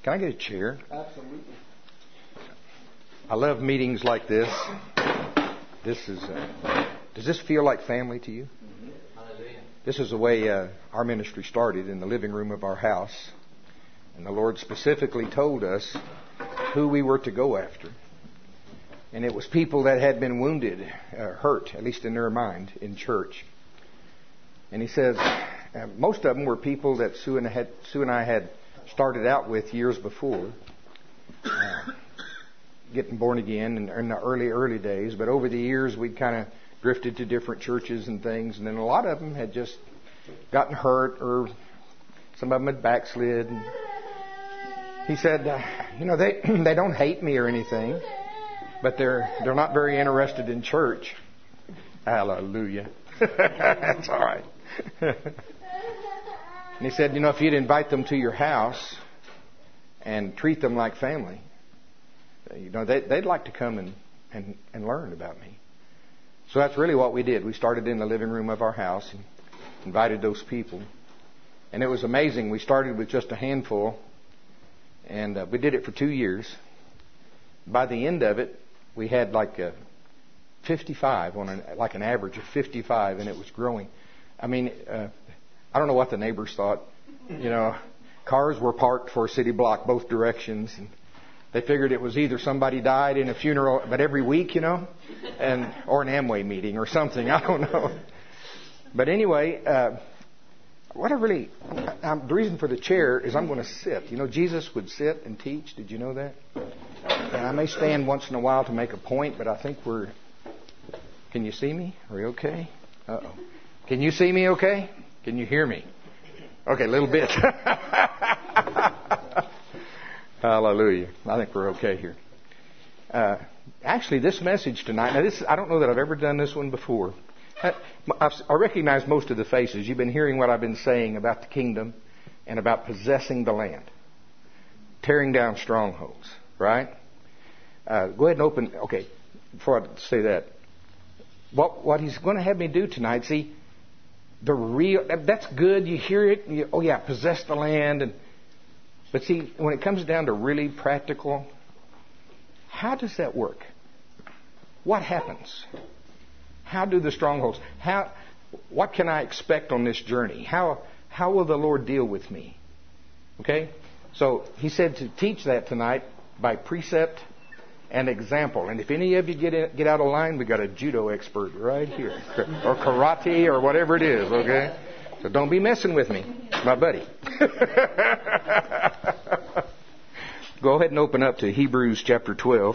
Can I get a chair? Absolutely. I love meetings like this. This is. Does this feel like family to you? This is the way our ministry started, in the living room of our house. And the Lord specifically told us who we were to go after. And it was people that had been wounded, hurt, at least in their mind, in church. And He says, most of them were people that Sue and I had started out with years before, getting born again in the early days. But over the years, we'd kind of drifted to different churches and things. And then a lot of them had just gotten hurt, or some of them had backslid. And He said, they don't hate me or anything, but they're not very interested in church. Hallelujah. That's all right. And He said, if you'd invite them to your house and treat them like family, they'd like to come and learn about me. So that's really what we did. We started in the living room of our house and invited those people. And it was amazing. We started with just a handful, and we did it for 2 years. By the end of it, we had like 55 like an average of 55, and it was growing. I mean, I don't know what the neighbors thought. Cars were parked for a city block both directions, and they figured it was either somebody died in a funeral, but every week, or an Amway meeting or something. I don't know. But anyway, the reason for the chair is I'm going to sit. Jesus would sit and teach. Did you know that? And I may stand once in a while to make a point, but I think Can you see me? Are you okay? Uh-oh. Can you see me okay? Can you hear me? Okay, a little bit. Hallelujah. I think we're okay here. Actually, this message tonight, I don't know that I've ever done this one before. I recognize most of the faces. You've been hearing what I've been saying about the kingdom and about possessing the land, tearing down strongholds, right? Go ahead and open. Okay, before I say that, what He's going to have me do tonight, see, that's good. You hear it. Possess the land. But see, when it comes down to really practical, how does that work? What happens? How do the strongholds? What can I expect on this journey? How will the Lord deal with me? Okay? So He said to teach that tonight by precept and example. And if any of you get out of line, we got a judo expert right here, or karate, or whatever it is. Okay? So don't be messing with me, my buddy. Go ahead and open up to Hebrews chapter 12.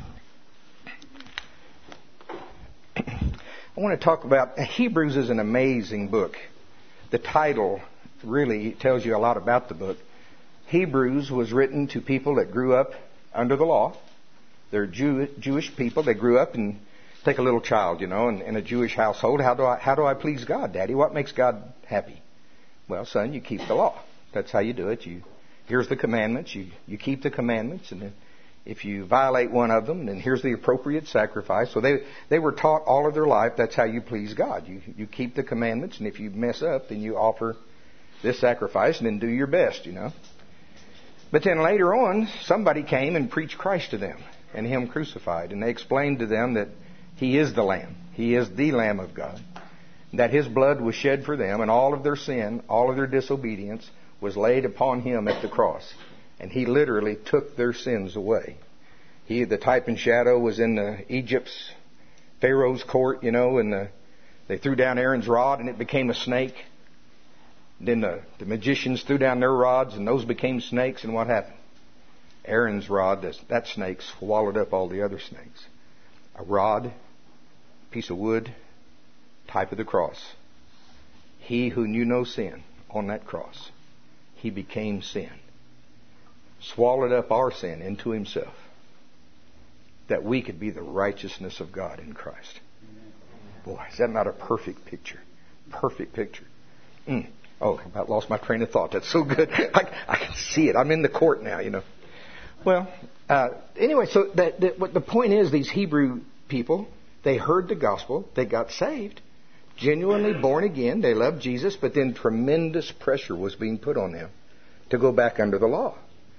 I want to talk about Hebrews is an amazing book. The title really tells you a lot about the book. Hebrews was written to people that grew up under the law. They're Jewish people. They grew up and take a little child, in a Jewish household. How do I please God, Daddy? What makes God happy? Well, son, you keep the law. That's how you do it. Here's the commandments. You keep the commandments, and if you violate one of them, then here's the appropriate sacrifice. So they were taught all of their life that's how you please God. You keep the commandments, and if you mess up, then you offer this sacrifice and then do your best, But then later on, somebody came and preached Christ to them and Him crucified, and they explained to them that He is the Lamb. He is the Lamb of God. That His blood was shed for them, and all of their sin, all of their disobedience was laid upon Him at the cross. And He literally took their sins away. The type and shadow was in Egypt's Pharaoh's court, and they threw down Aaron's rod and it became a snake. Then the magicians threw down their rods and those became snakes, and what happened? Aaron's rod, that snake swallowed up all the other snakes. A rod, piece of wood, type of the cross. He who knew no sin on that cross, He became sin. Swallowed up our sin into Himself, that we could be the righteousness of God in Christ. Boy, is that not a perfect picture? Perfect picture. Oh, I about lost my train of thought. That's so good. I can see it. I'm in the court now, Well, anyway, so what the point is, these Hebrew people, they heard the gospel, they got saved, genuinely born again, they loved Jesus, but then tremendous pressure was being put on them to go back under the law.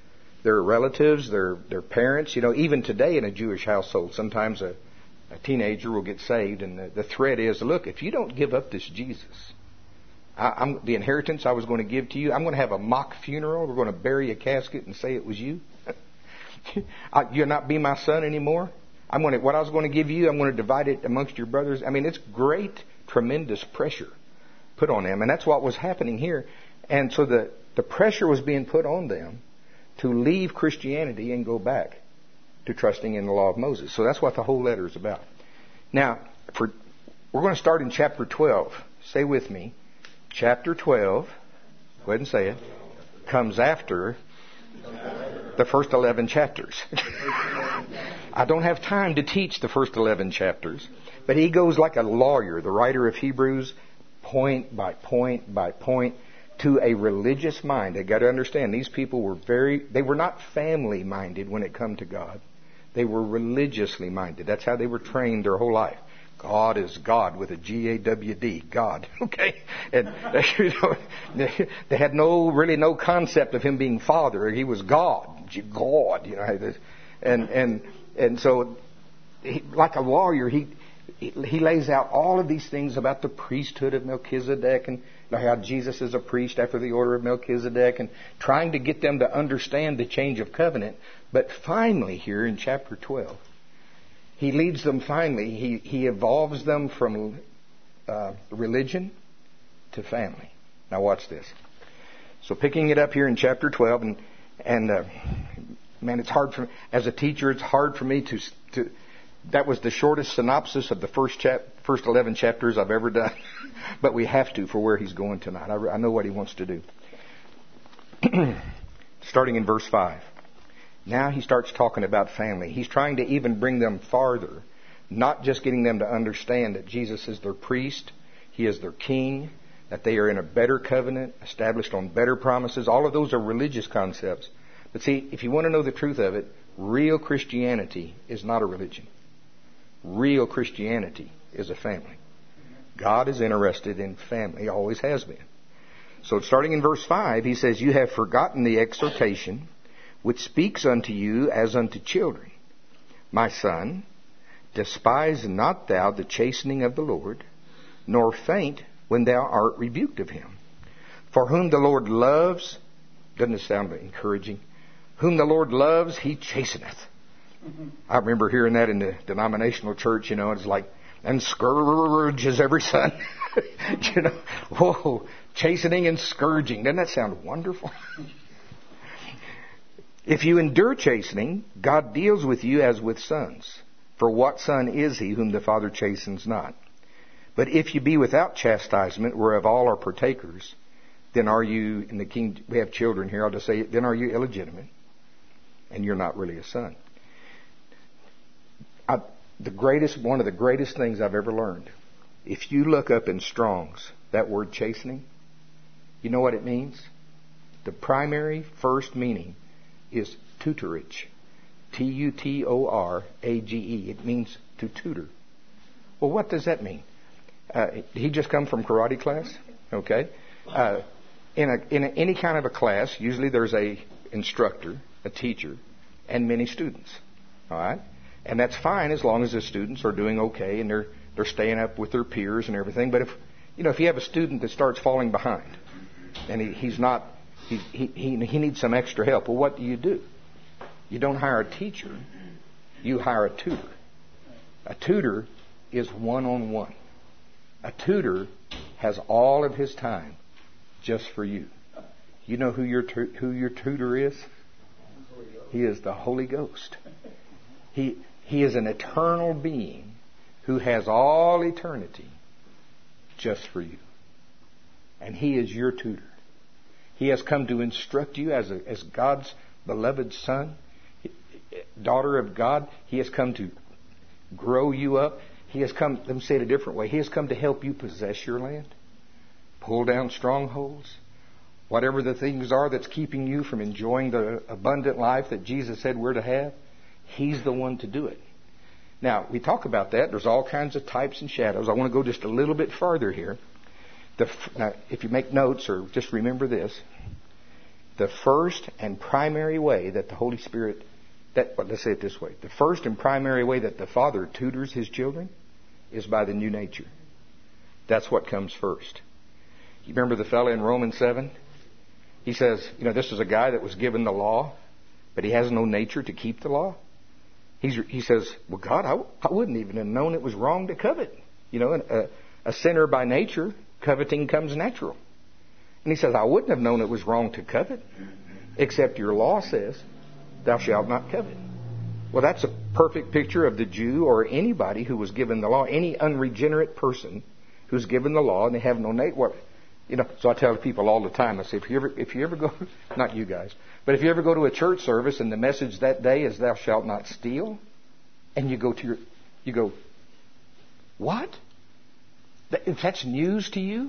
their relatives, their parents. Even today in a Jewish household, sometimes a teenager will get saved, and the threat is, look, if you don't give up this Jesus, the inheritance I was going to give to you, I'm going to have a mock funeral. We're going to bury a casket and say it was you. You'll not be my son anymore. What I was going to give you, I'm going to divide it amongst your brothers. I mean, it's great, tremendous pressure put on them. And that's what was happening here. And so the pressure was being put on them to leave Christianity and go back to trusting in the law of Moses. So that's what the whole letter is about. Now, we're going to start in chapter 12. Say with me. Chapter 12, go ahead and say it, comes after the first 11 chapters. I don't have time to teach the first 11 chapters, but he goes like a lawyer, the writer of Hebrews, point by point by point, to a religious mind. They've got to understand, these people were they were not family minded when it come to God. They were religiously minded. That's how they were trained their whole life. God is God with a G-A-W-D, God. Okay? And they had really no concept of him being Father. He was God. God, and so like a lawyer, he lays out all of these things about the priesthood of Melchizedek and how Jesus is a priest after the order of Melchizedek, and trying to get them to understand the change of covenant. But finally here in chapter 12, he leads them finally, he evolves them from religion to family. Now watch this. So picking it up here in chapter 12, and man, it's hard for, as a teacher, it's hard for me to that was the shortest synopsis of the first 11 chapters I've ever done. But we have to for where he's going tonight. I know what he wants to do. Starting in verse 5. Now he starts talking about family. He's trying to even bring them farther, not just getting them to understand that Jesus is their priest, he is their king, that they are in a better covenant, established on better promises. All of those are religious concepts. But see, if you want to know the truth of it, real Christianity is not a religion. Real Christianity is a family. God is interested in family. He always has been. So starting in verse 5, he says, "You have forgotten the exhortation which speaks unto you as unto children. My son, despise not thou the chastening of the Lord, nor faint when thou art rebuked of him. For whom the Lord loves," doesn't it sound encouraging? "Whom the Lord loves, he chasteneth." I remember hearing that in the denominational church, it's like, "and scourges every son." Whoa, chastening and scourging. Doesn't that sound wonderful? "If you endure chastening, God deals with you as with sons. For what son is he whom the Father chastens not? But if you be without chastisement, whereof all are partakers, then are you," in the King, we have children here, I'll just say, "then are you illegitimate, and you're not really a son." One of the greatest things I've ever learned, if you look up in Strong's, that word chastening, you know what it means? The primary first meaning is tutorage. Tutorage. It means to tutor. Well, what does that mean? He just come from karate class? Okay. In any kind of a class, usually there's a instructor, a teacher, and many students. All right? And that's fine as long as the students are doing okay and they're staying up with their peers and everything. But if you have a student that starts falling behind and he needs some extra help, well, what do? You don't hire a teacher. You hire a tutor. A tutor is one-on-one. A tutor has all of his time just for you. You know who your tutor is? He is the Holy Ghost. He is an eternal being who has all eternity just for you. And he is your tutor. He has come to instruct you as God's beloved son, daughter of God. He has come to grow you up. He has come, let me say it a different way, he has come to help you possess your land, pull down strongholds, whatever the things are that's keeping you from enjoying the abundant life that Jesus said we're to have. He's the one to do it. Now, we talk about that. There's all kinds of types and shadows. I want to go just a little bit farther here. Now, if you make notes or just remember this, The first and primary way that the Holy Spirit, let's say it this way, the first and primary way that the Father tutors His children is by the new nature. That's what comes first. You remember the fellow in Romans 7? He says, this is a guy that was given the law, but he has no nature to keep the law. He says, well, God, I wouldn't even have known it was wrong to covet. A sinner by nature, coveting comes natural. And he says, I wouldn't have known it was wrong to covet, except your law says, thou shalt not covet. Well, that's a perfect picture of the Jew or anybody who was given the law, any unregenerate person who's given the law and they have no nature. So I tell people all the time, I say, if you ever go, not you guys, but if you ever go to a church service and the message that day is thou shalt not steal, and you go, what? If that's news to you?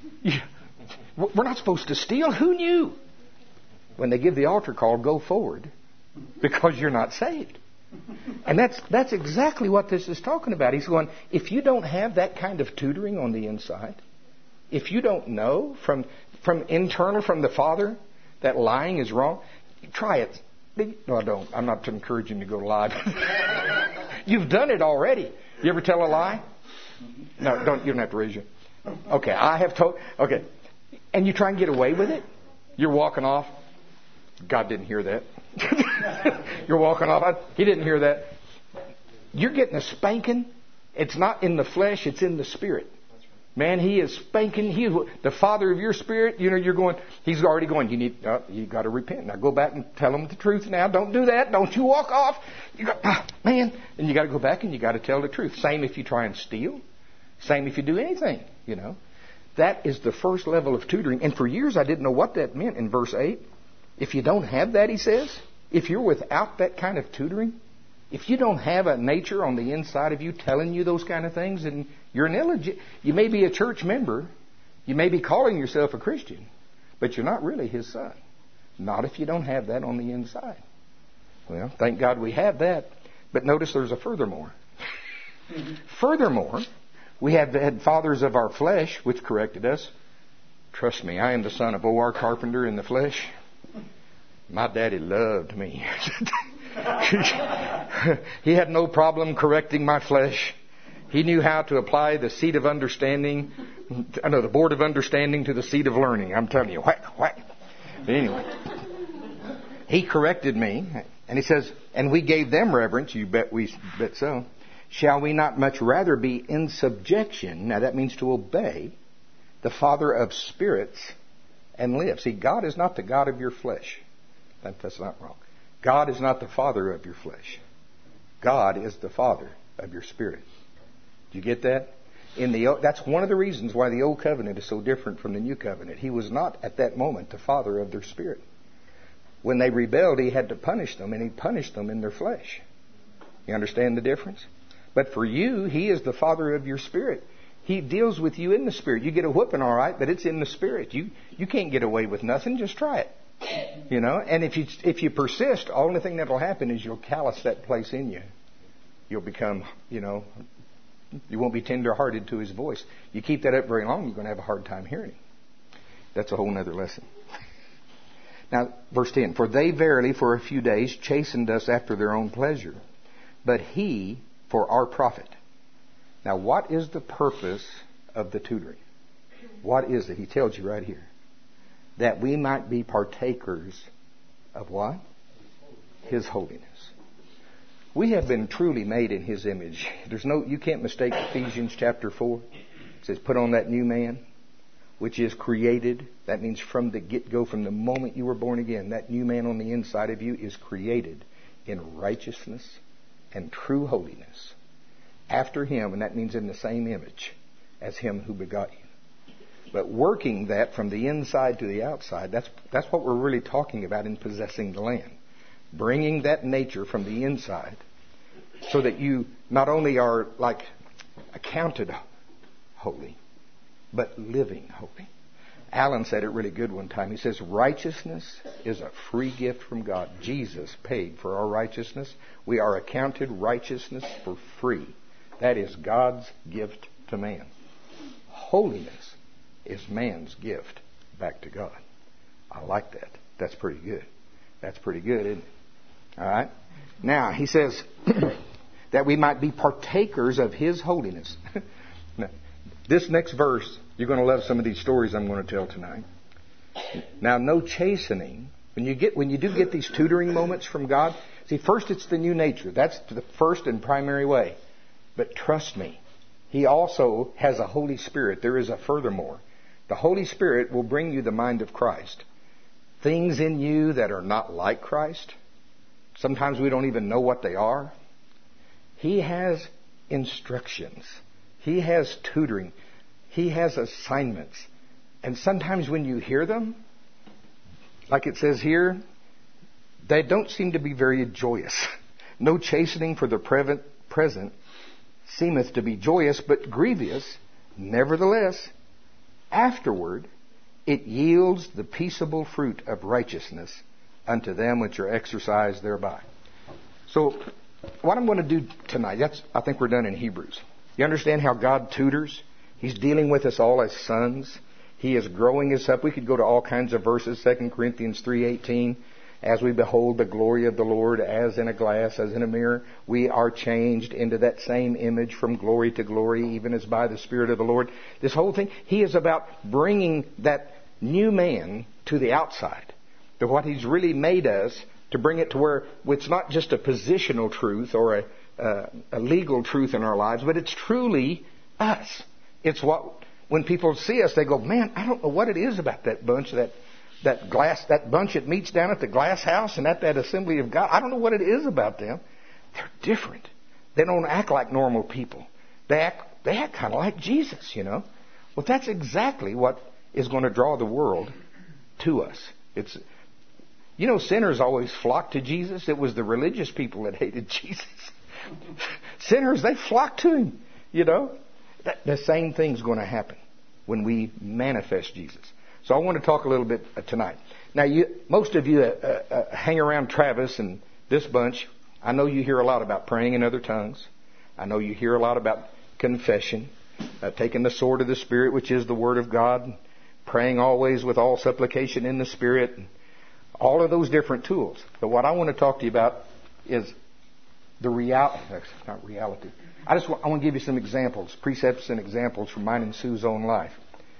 We're not supposed to steal. Who knew? When they give the altar call, go forward, because you're not saved. And that's exactly what this is talking about. He's going, if you don't have that kind of tutoring on the inside, if you don't know from internal, from the Father, that lying is wrong, try it. No, I don't. I'm not encouraging you to go lie. You've done it already. You ever tell a lie? No, don't. You don't have to raise your. Okay, I have told. Okay, and you try and get away with it. You're walking off. God didn't hear that. You're walking off. He didn't hear that. You're getting a spanking. It's not in the flesh. It's in the spirit. Man, He is spanking. He is the Father of your spirit. You're going. He's already going. You got to repent. Now go back and tell them the truth. Now don't do that. Don't you walk off. Man, and you got to go back and you got to tell the truth. Same if you try and steal. Same if you do anything. That is the first level of tutoring. And for years I didn't know what that meant. In verse 8, if you don't have that, he says, if you're without that kind of tutoring, if you don't have a nature on the inside of you telling you those kind of things, and you're an illegit. You may be a church member. You may be calling yourself a Christian, but you're not really His son. Not if you don't have that on the inside. Well, thank God we have that. But notice there's a furthermore. Furthermore, we have had fathers of our flesh which corrected us. Trust me, I am the son of O.R. Carpenter in the flesh. My daddy loved me. He had no problem correcting my flesh. He knew how to apply the seat of understanding, the board of understanding to the seat of learning. I'm telling you, whack, whack. But anyway, he corrected me, and he says, and we gave them reverence. You bet so. Shall we not much rather be in subjection? Now that means to obey the Father of spirits and live. See, God is not the God of your flesh. That's not wrong. God is not the father of your flesh. God is the Father of your spirit. Do you get that? That's one of the reasons why the Old Covenant is so different from the New Covenant. He was not at that moment the father of their spirit. When they rebelled, He had to punish them, and He punished them in their flesh. You understand the difference? But for you, He is the Father of your spirit. He deals with you in the spirit. You get a whooping, all right, but it's in the spirit. You can't get away with nothing. Just try it. And if you persist, the only thing that will happen is you'll callous that place in you. You'll become, you won't be tender-hearted to His voice. You keep that up very long, you're going to have a hard time hearing Him. That's a whole other lesson. Now, verse 10, for they verily for a few days chastened us after their own pleasure, but He for our profit. Now, what is the purpose of the tutoring? What is it? He tells you right here. That we might be partakers of what? His holiness. We have been truly made in His image. You can't mistake Ephesians chapter 4. It says, put on that new man, which is created. That means from the get-go, from the moment you were born again, that new man on the inside of you is created in righteousness and true holiness. After Him, and that means in the same image as Him who begot you. But working that from the inside to the outside, that's what we're really talking about in possessing the land. Bringing that nature from the inside so that you not only are accounted holy, but living holy. Alan said it really good one time. He says, righteousness is a free gift from God. Jesus paid for our righteousness. We are accounted righteousness for free. That is God's gift to man. Holiness is man's gift back to God. I like that. That's pretty good. That's pretty good, isn't it? All right. Now, he says that we might be partakers of His holiness. Now, this next verse, you're going to love some of these stories I'm going to tell tonight. Now, no chastening. When you do get these tutoring moments from God, see, first it's the new nature. That's the first and primary way. But trust me, He also has a Holy Spirit. There is a furthermore. The Holy Spirit will bring you the mind of Christ. Things in you that are not like Christ, sometimes we don't even know what they are. He has instructions. He has tutoring. He has assignments. And sometimes when you hear them, like it says here, they don't seem to be very joyous. No chastening for the present seemeth to be joyous, but grievous. Nevertheless, afterward, it yields the peaceable fruit of righteousness unto them which are exercised thereby. So, what I'm going to do tonight, I think we're done in Hebrews. You understand how God tutors? He's dealing with us all as sons. He is growing us up. We could go to all kinds of verses. 2 Corinthians 3:18. As we behold the glory of the Lord as in a glass, as in a mirror, we are changed into that same image from glory to glory, even as by the Spirit of the Lord. This whole thing, He is about bringing that new man to the outside, to what He's really made us, to bring it to where it's not just a positional truth or a legal truth in our lives, but it's truly us. It's what, when people see us, they go, man, I don't know what it is about that bunch, that bunch that meets down at the glass house and at that Assembly of God. I don't know what it is about them. They're different. They don't act like normal people. They act kind of like Jesus, you know. Well, that's exactly what is going to draw the world to us. It's, you know, sinners always flock to Jesus. It was the religious people that hated Jesus. Sinners, they flock to Him, you know. The same thing's going to happen when we manifest Jesus. So I want to talk a little bit tonight. Now, most of you hang around Travis and this bunch. I know you hear a lot about praying in other tongues. I know you hear a lot about confession, taking the sword of the Spirit, which is the Word of God, praying always with all supplication in the Spirit, all of those different tools. But what I want to talk to you about is the not reality. I want to give you some examples, precepts and examples from mine and Sue's own life.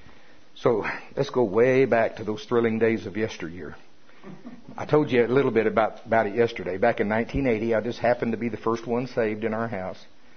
So let's go way back to those thrilling days of yesteryear. I told you a little bit about it yesterday. Back in 1980, I just happened to be the first one saved in our house.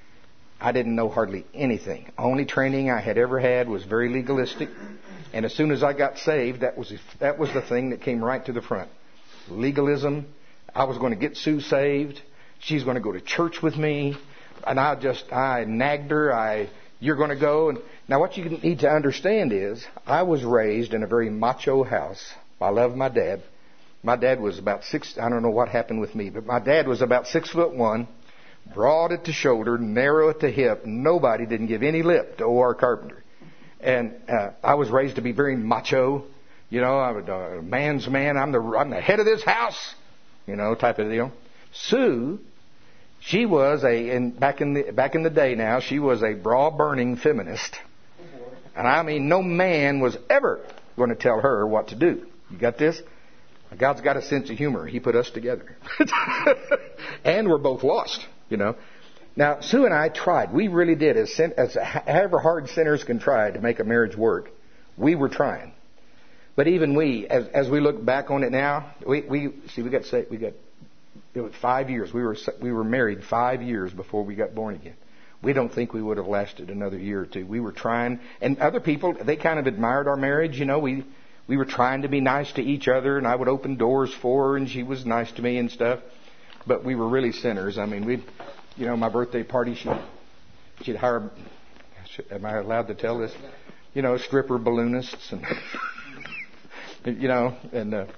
I didn't know hardly anything. Only training I had ever had was very legalistic. And as soon as I got saved, that was the thing that came right to the front. Legalism. I was going to get Sue saved. She's going to go to church with me. And I nagged her. You're going to go. And now what you need to understand is I was raised in a very macho house. I love my dad. My dad was about I don't know what happened with me, but my dad was about 6'1", broad at the shoulder, narrow at the hip. Nobody didn't give any lip to O.R. Carpenter. And I was raised to be very macho. You know, I'm a man's man. I'm the head of this house, you know, type of deal. Sue, she was back in the day now, she was a bra-burning feminist. And I mean, no man was ever going to tell her what to do. You got this? God's got a sense of humor. He put us together. And we're both lost, you know. Now, Sue and I tried. We really did. However hard sinners can try to make a marriage work, we were trying. But even we, as we look back on it now, we got saved. It was 5 years. We were married 5 years before we got born again. We don't think we would have lasted another year or two. We were trying, and other people, they kind of admired our marriage. You know, we were trying to be nice to each other, and I would open doors for her, and she was nice to me and stuff. But we were really sinners. I mean, my birthday party, she'd hire. Am I allowed to tell this? You know, stripper balloonists, and you know, and.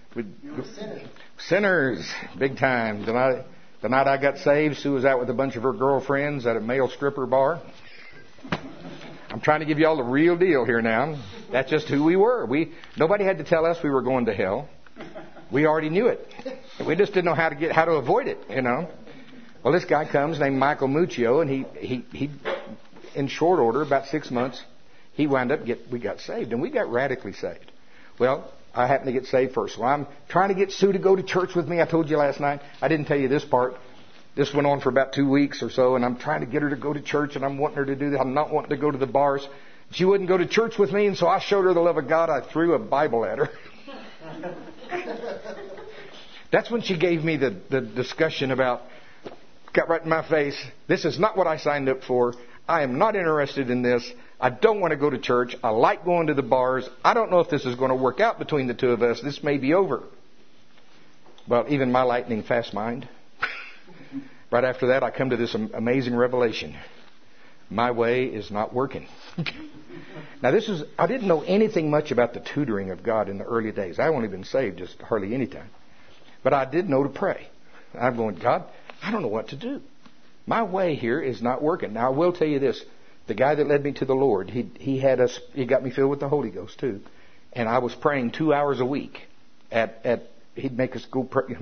Sinners, big time. The night I got saved, Sue was out with a bunch of her girlfriends at a male stripper bar. I'm trying to give you all the real deal here now. That's just who we were. Nobody had to tell us we were going to hell. We already knew it. We just didn't know how to avoid it, you know. Well, this guy comes named Michael Muccio, and he in short order, about 6 months, he wound up we got saved, and we got radically saved. Well, I happen to get saved first. So I'm trying to get Sue to go to church with me. I told you last night. I didn't tell you this part. This went on for about 2 weeks or so, and I'm trying to get her to go to church, and I'm wanting her to do that. I'm not wanting to go to the bars. She wouldn't go to church with me, and so I showed her the love of God. I threw a Bible at her. That's when she gave me the discussion about, got right in my face, this is not what I signed up for. I am not interested in this. I don't want to go to church. I like going to the bars. I don't know if this is going to work out between the two of us. This may be over. Well, even my lightning fast mind. Right after that, I come to this amazing revelation. My way is not working. Now, I didn't know anything much about the tutoring of God in the early days. I only been saved just hardly any time. But I did know to pray. I'm going, God, I don't know what to do. My way here is not working. Now, I will tell you this. The guy that led me to the Lord, he got me filled with the Holy Ghost too. And I was praying 2 hours a week he'd make us go pray,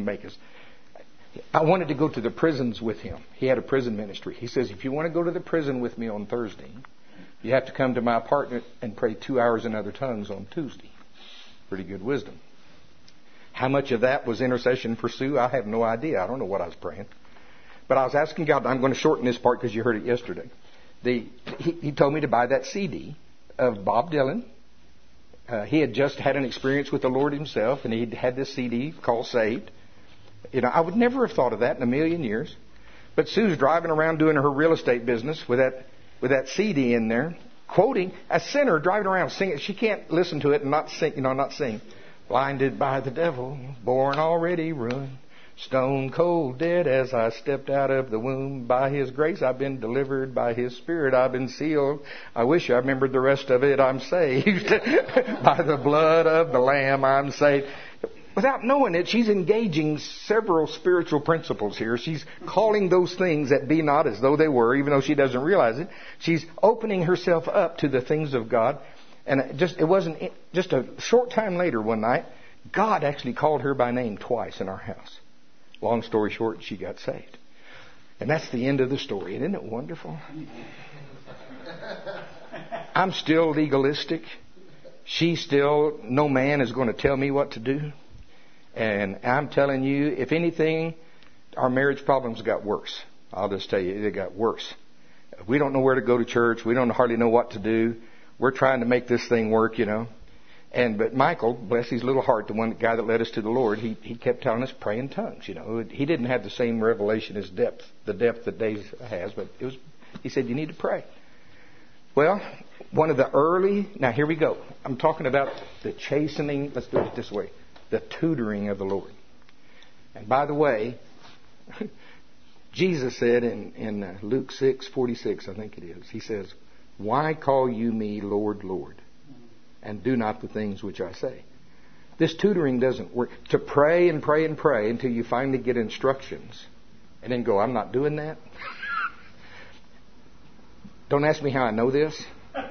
I wanted to go to the prisons with him. He had a prison ministry. He says, if you want to go to the prison with me on Thursday, you have to come to my apartment and pray 2 hours in other tongues on Tuesday. Pretty good wisdom. How much of that was intercession for Sue? I have no idea. I don't know what I was praying. But I was asking God, I'm going to shorten this part because you heard it yesterday. He told me to buy that CD of Bob Dylan. He had just had an experience with the Lord himself, and he'd had this CD called Saved. I would never have thought of that in a million years. But Sue's driving around doing her real estate business with that CD in there, quoting a sinner driving around singing. She can't listen to it and not sing. Blinded by the devil, born already ruined, stone cold dead as I stepped out of the womb. By His grace I've been delivered, by His Spirit I've been sealed. I wish I remembered the rest of it. I'm saved. By the blood of the Lamb I'm saved. Without knowing it, she's engaging several spiritual principles here. She's calling those things that be not as though they were, even though she doesn't realize it. She's opening herself up to the things of God. And it wasn't just a short time later one night, God actually called her by name twice in our house. Long story short, she got saved. And that's the end of the story. Isn't it wonderful? I'm still legalistic. No man is going to tell me what to do. And I'm telling you, if anything, our marriage problems got worse. I'll just tell you, they got worse. We don't know where to go to church. We don't hardly know what to do. We're trying to make this thing work, But Michael, bless his little heart, the guy that led us to the Lord, he kept telling us pray in tongues. He didn't have the same revelation as the depth that Dave has, but he said you need to pray. Well, one of the now here we go. I'm talking about the chastening. Let's do it this way. The tutoring of the Lord. And by the way, Jesus said in Luke 6:46, I think it is, He says, why call you me Lord, Lord, and do not the things which I say? This tutoring doesn't work. To pray and pray and pray until you finally get instructions and then go, I'm not doing that. Don't ask me how I know this.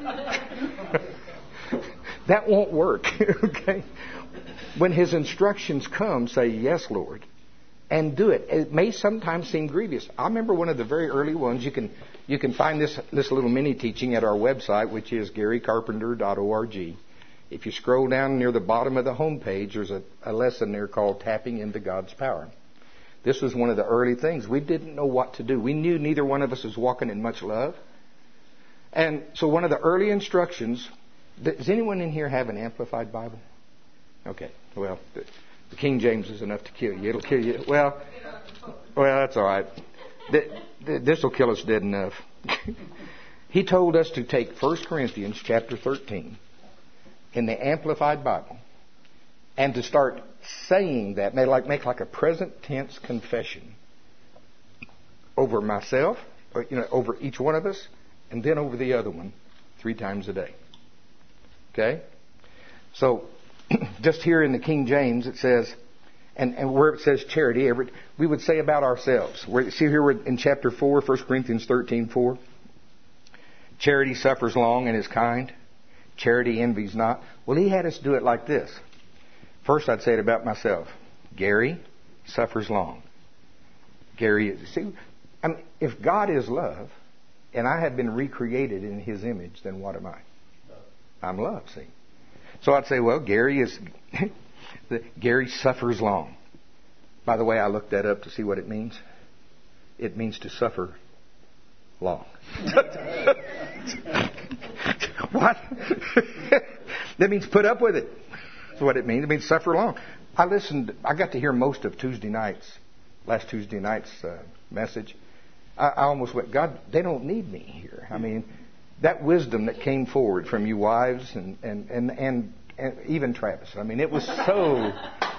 That won't work. Okay? When His instructions come, say, yes, Lord, and do it. It may sometimes seem grievous. I remember one of the very early ones. You can find this little mini teaching at our website, which is GaryCarpenter.org. If you scroll down near the bottom of the home page, there's a lesson there called Tapping into God's Power. This was one of the early things. We didn't know what to do. We knew neither one of us was walking in much love. And so one of the early instructions, does anyone in here have an Amplified Bible? Okay, well, the King James is enough to kill you. It'll kill you. Well, that's all right. This will kill us dead enough. He told us to take 1 Corinthians chapter 13 in the Amplified Bible and to start saying that, make like a present tense confession over myself, over each one of us, and then over the other one 3 times a day. Okay? So, just here in the King James it says, and where it says charity, we would say about ourselves. See here we're in chapter 4, 1 Corinthians 13:4. Charity suffers long and is kind. Charity envies not. Well, he had us do it like this. First I'd say it about myself. Gary suffers long. If God is love, and I have been recreated in His image, then what am I? I'm love, see. So I'd say, well, Gary suffers long. By the way, I looked that up to see what it means. It means to suffer long. What? That means put up with it. That's what it means. It means suffer long. I got to hear most of last Tuesday night's message. I almost went, God, they don't need me here. I mean, that wisdom that came forward from you wives and even Travis. I mean, it was so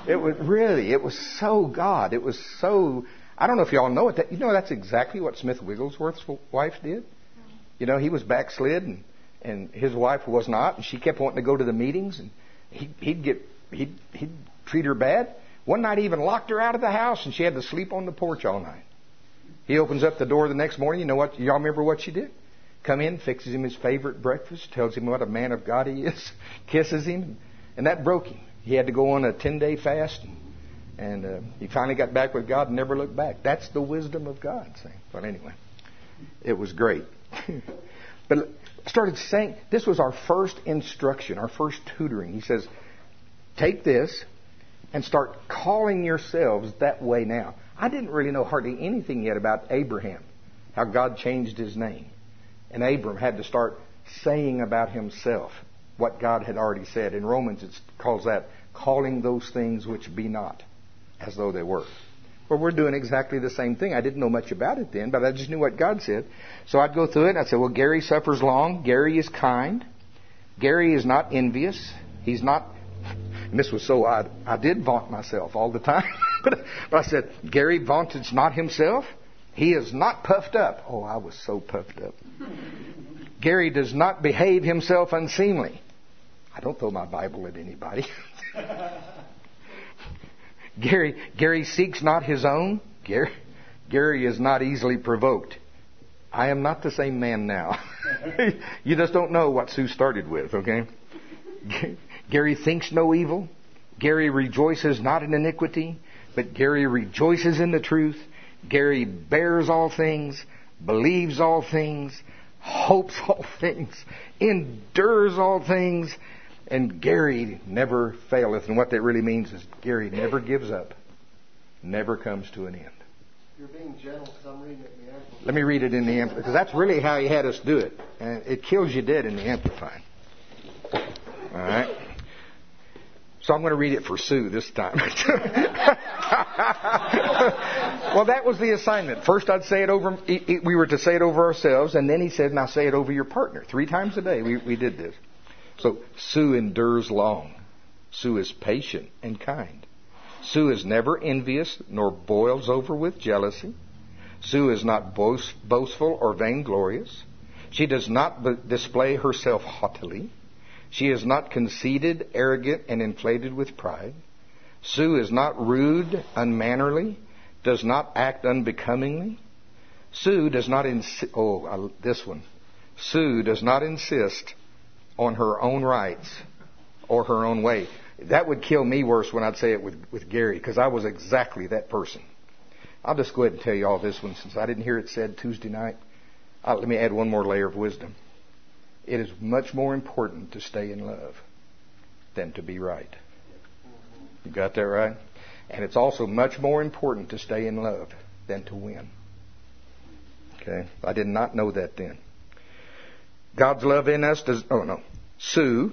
God. It was so, I don't know if y'all know it. That's exactly what Smith Wigglesworth's wife did. He was backslid and his wife was not, and she kept wanting to go to the meetings, and he'd treat her bad. One night he even locked her out of the house, and she had to sleep on the porch all night. He opens up the door the next morning. You know what? Y'all remember what she did? Come in, fixes him his favorite breakfast, tells him what a man of God he is, kisses him, and that broke him. He had to go on a 10-day fast, and he finally got back with God and never looked back. That's the wisdom of God. But anyway, it was great. But I started saying, this was our first instruction, our first tutoring. He says, take this and start calling yourselves that way now. I didn't really know hardly anything yet about Abraham, how God changed his name. And Abram had to start saying about himself what God had already said. In Romans it calls that calling those things which be not as though they were. Well, we're doing exactly the same thing. I didn't know much about it then, but I just knew what God said. So I'd go through it and I'd say, well, Gary suffers long. Gary is kind. Gary is not envious. He's not... And this was so odd. I did vaunt myself all the time. but I said, Gary vaunts not himself. He is not puffed up. Oh, I was so puffed up. Gary does not behave himself unseemly. I don't throw my Bible at anybody. Gary seeks not his own. Gary is not easily provoked. I am not the same man now. You just don't know what Sue started with, okay? Gary thinks no evil. Gary rejoices not in iniquity, but Gary rejoices in the truth. Gary bears all things, believes all things, hopes all things, endures all things, and Gary never faileth. And what that really means is Gary never gives up, never comes to an end. You're being gentle because I'm reading it in the Amplified. Let me read it in the Amplified, because that's really how he had us do it. And it kills you dead in the Amplified. All right? So I'm going to read it for Sue this time. Well, that was the assignment. First I'd say it over, we were to say it over ourselves, and then he said, now say it over your partner. 3 times a day we did this. So Sue endures long. Sue is patient and kind. Sue is never envious nor boils over with jealousy. Sue is not boastful or vainglorious. She does not display herself haughtily. She is not conceited, arrogant, and inflated with pride. Sue is not rude, unmannerly, does not act unbecomingly. Sue does not Sue does not insist on her own rights or her own way. That would kill me worse when I'd say it with Gary, because I was exactly that person. I'll just go ahead and tell you all this one since I didn't hear it said Tuesday night. Let me add one more layer of wisdom. It is much more important to stay in love than to be right. You got that right? And it's also much more important to stay in love than to win. Okay? I did not know that then. God's love in us Sue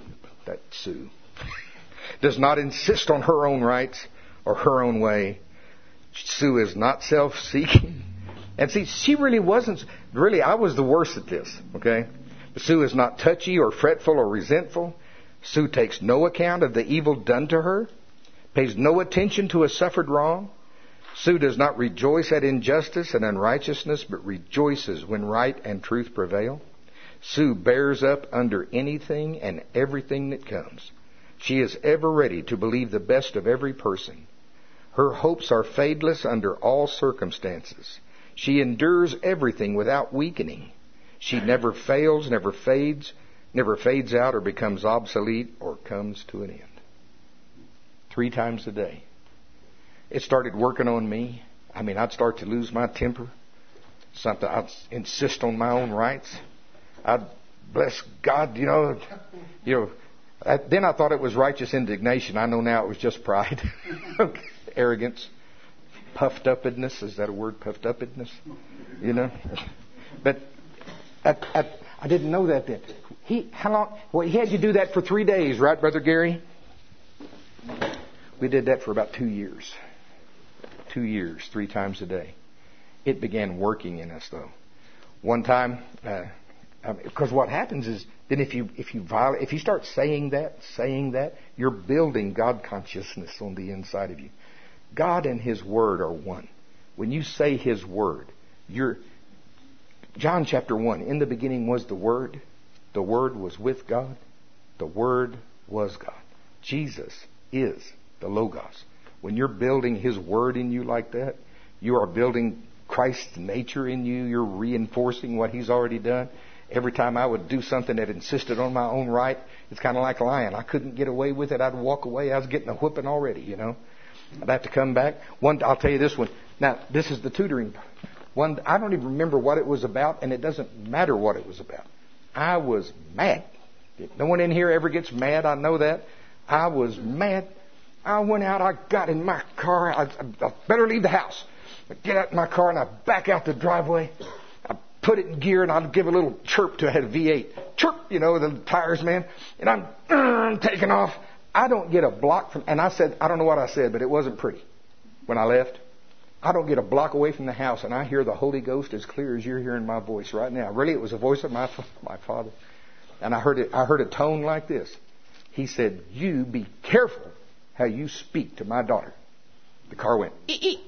does not insist on her own rights or her own way. Sue is not self-seeking. And see, she really wasn't. Really, I was the worst at this. Okay? Sue is not touchy or fretful or resentful. Sue takes no account of the evil done to her, pays no attention to a suffered wrong. Sue does not rejoice at injustice and unrighteousness, but rejoices when right and truth prevail. Sue bears up under anything and everything that comes. She is ever ready to believe the best of every person. Her hopes are fadeless under all circumstances. She endures everything without weakening. She never fails, never fades out or becomes obsolete or comes to an end. 3 times a day. It started working on me. I mean, I'd start to lose my temper. I'd insist on my own rights. I'd bless God, Then I thought it was righteous indignation. I know now it was just pride. Arrogance. Puffed uppedness. Is that a word? Puffed uppedness? You know? But I didn't know that then. How long? Well, he had you do that for 3 days, right, Brother Gary? We did that for about 2 years. 2 years, 3 times a day. It began working in us, though. One time, because what happens is, then if you start saying that, you're building God consciousness on the inside of you. God and His Word are one. When you say His Word, John chapter 1, in the beginning was the Word was with God, the Word was God. Jesus is the Logos. When you're building His Word in you like that, you are building Christ's nature in you. You're reinforcing what He's already done. Every time I would do something that insisted on my own right, it's kind of like lying. I couldn't get away with it. I'd walk away. I was getting a whooping already, you know. I'd have to come back. I'll tell you this one. Now, this is the tutoring. I don't even remember what it was about, and it doesn't matter what it was about. I was mad. No one in here ever gets mad. I know that. I was mad. I went out. I got in my car. I better leave the house. I get out in my car, and I back out the driveway. I put it in gear, and I'd give a little chirp to. I had a V8. Chirp, you know, the tires, man. And I'm taking off. I don't get a block from, and I don't know what I said, but it wasn't pretty when I left. I don't get a block away from the house, and I hear the Holy Ghost as clear as you're hearing my voice right now. Really, it was the voice of my Father. And I heard a tone like this. He said, "You be careful how you speak to my daughter." The car went, ee.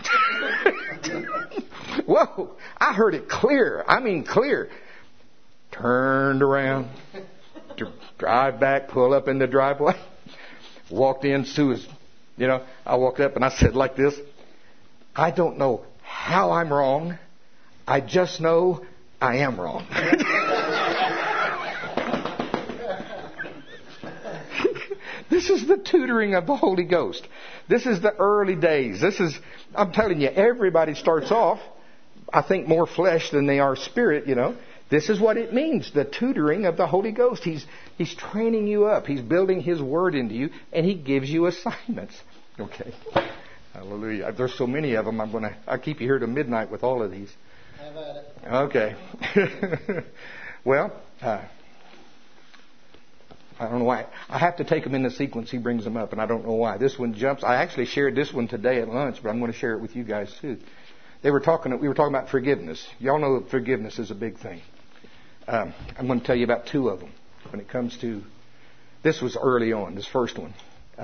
Whoa! I heard it clear. I mean clear. Turned around, drive back, pull up in the driveway. Walked in, Sue was, I walked up and I said like this, "I don't know how I'm wrong. I just know I am wrong." This is the tutoring of the Holy Ghost. This is the early days. I'm telling you, everybody starts off, I think, more flesh than they are spirit, This is what it means, the tutoring of the Holy Ghost. He's training you up. He's building His Word into you, and He gives you assignments. Okay. Hallelujah. There's so many of them. I'll keep you here till midnight with all of these. Have at it. Okay. Well, I don't know why. I have to take them in the sequence He brings them up, and I don't know why. This one jumps. I actually shared this one today at lunch, but I'm going to share it with you guys too. We were talking about forgiveness. Y'all know that forgiveness is a big thing. I'm going to tell you about 2 of them. When it comes to, this was early on, this first one.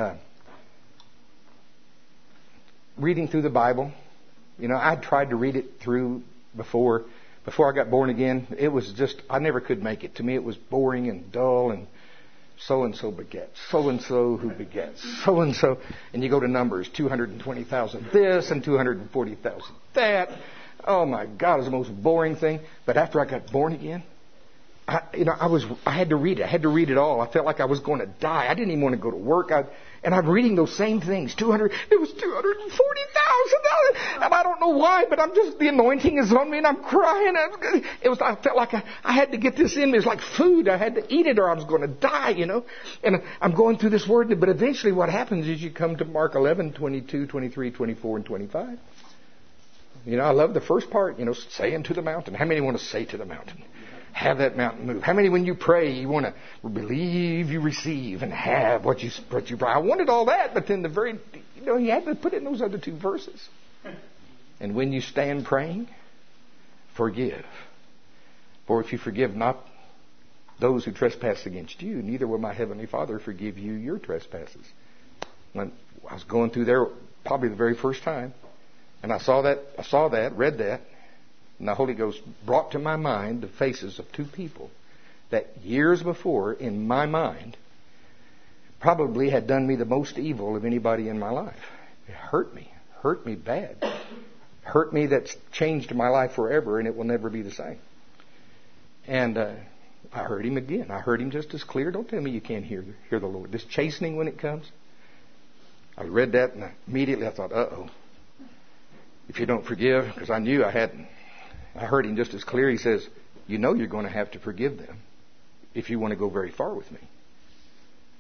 Reading through the Bible. I tried to read it through before I got born again. It was just, I never could make it. To me it was boring and dull, and so-and-so begets so-and-so who begets so-and-so. And you go to Numbers, 220,000 this and 240,000 that. Oh my God, it was the most boring thing. But after I got born again, I had to read it. I had to read it all. I felt like I was going to die. I didn't even want to go to work. And I'm reading those same things. It was $240,000. And I don't know why, but the anointing is on me and I'm crying. I felt like I had to get this in me. It was like food. I had to eat it or I was going to die, And I'm going through this word. But eventually what happens is you come to Mark 11, 22, 23, 24, and 25. I love the first part, say unto the mountain. How many want to say to the mountain? Have that mountain move. How many, when you pray, you want to believe you receive and have what you pray? I wanted all that, but then you had to put in those other 2 verses. And when you stand praying, forgive. For if you forgive not those who trespass against you, neither will my heavenly Father forgive you your trespasses. When I was going through there probably the very first time, and I saw that, read that, and the Holy Ghost brought to my mind the faces of 2 people that years before, in my mind, probably had done me the most evil of anybody in my life. It hurt me bad. Hurt me, that's changed my life forever, and it will never be the same. And I heard Him again. I heard Him just as clear. Don't tell me you can't hear the Lord. This chastening when it comes. I read that, and immediately I thought, uh-oh. If you don't forgive, because I knew I hadn't. I heard Him just as clear. He says, you're going to have to forgive them if you want to go very far with me.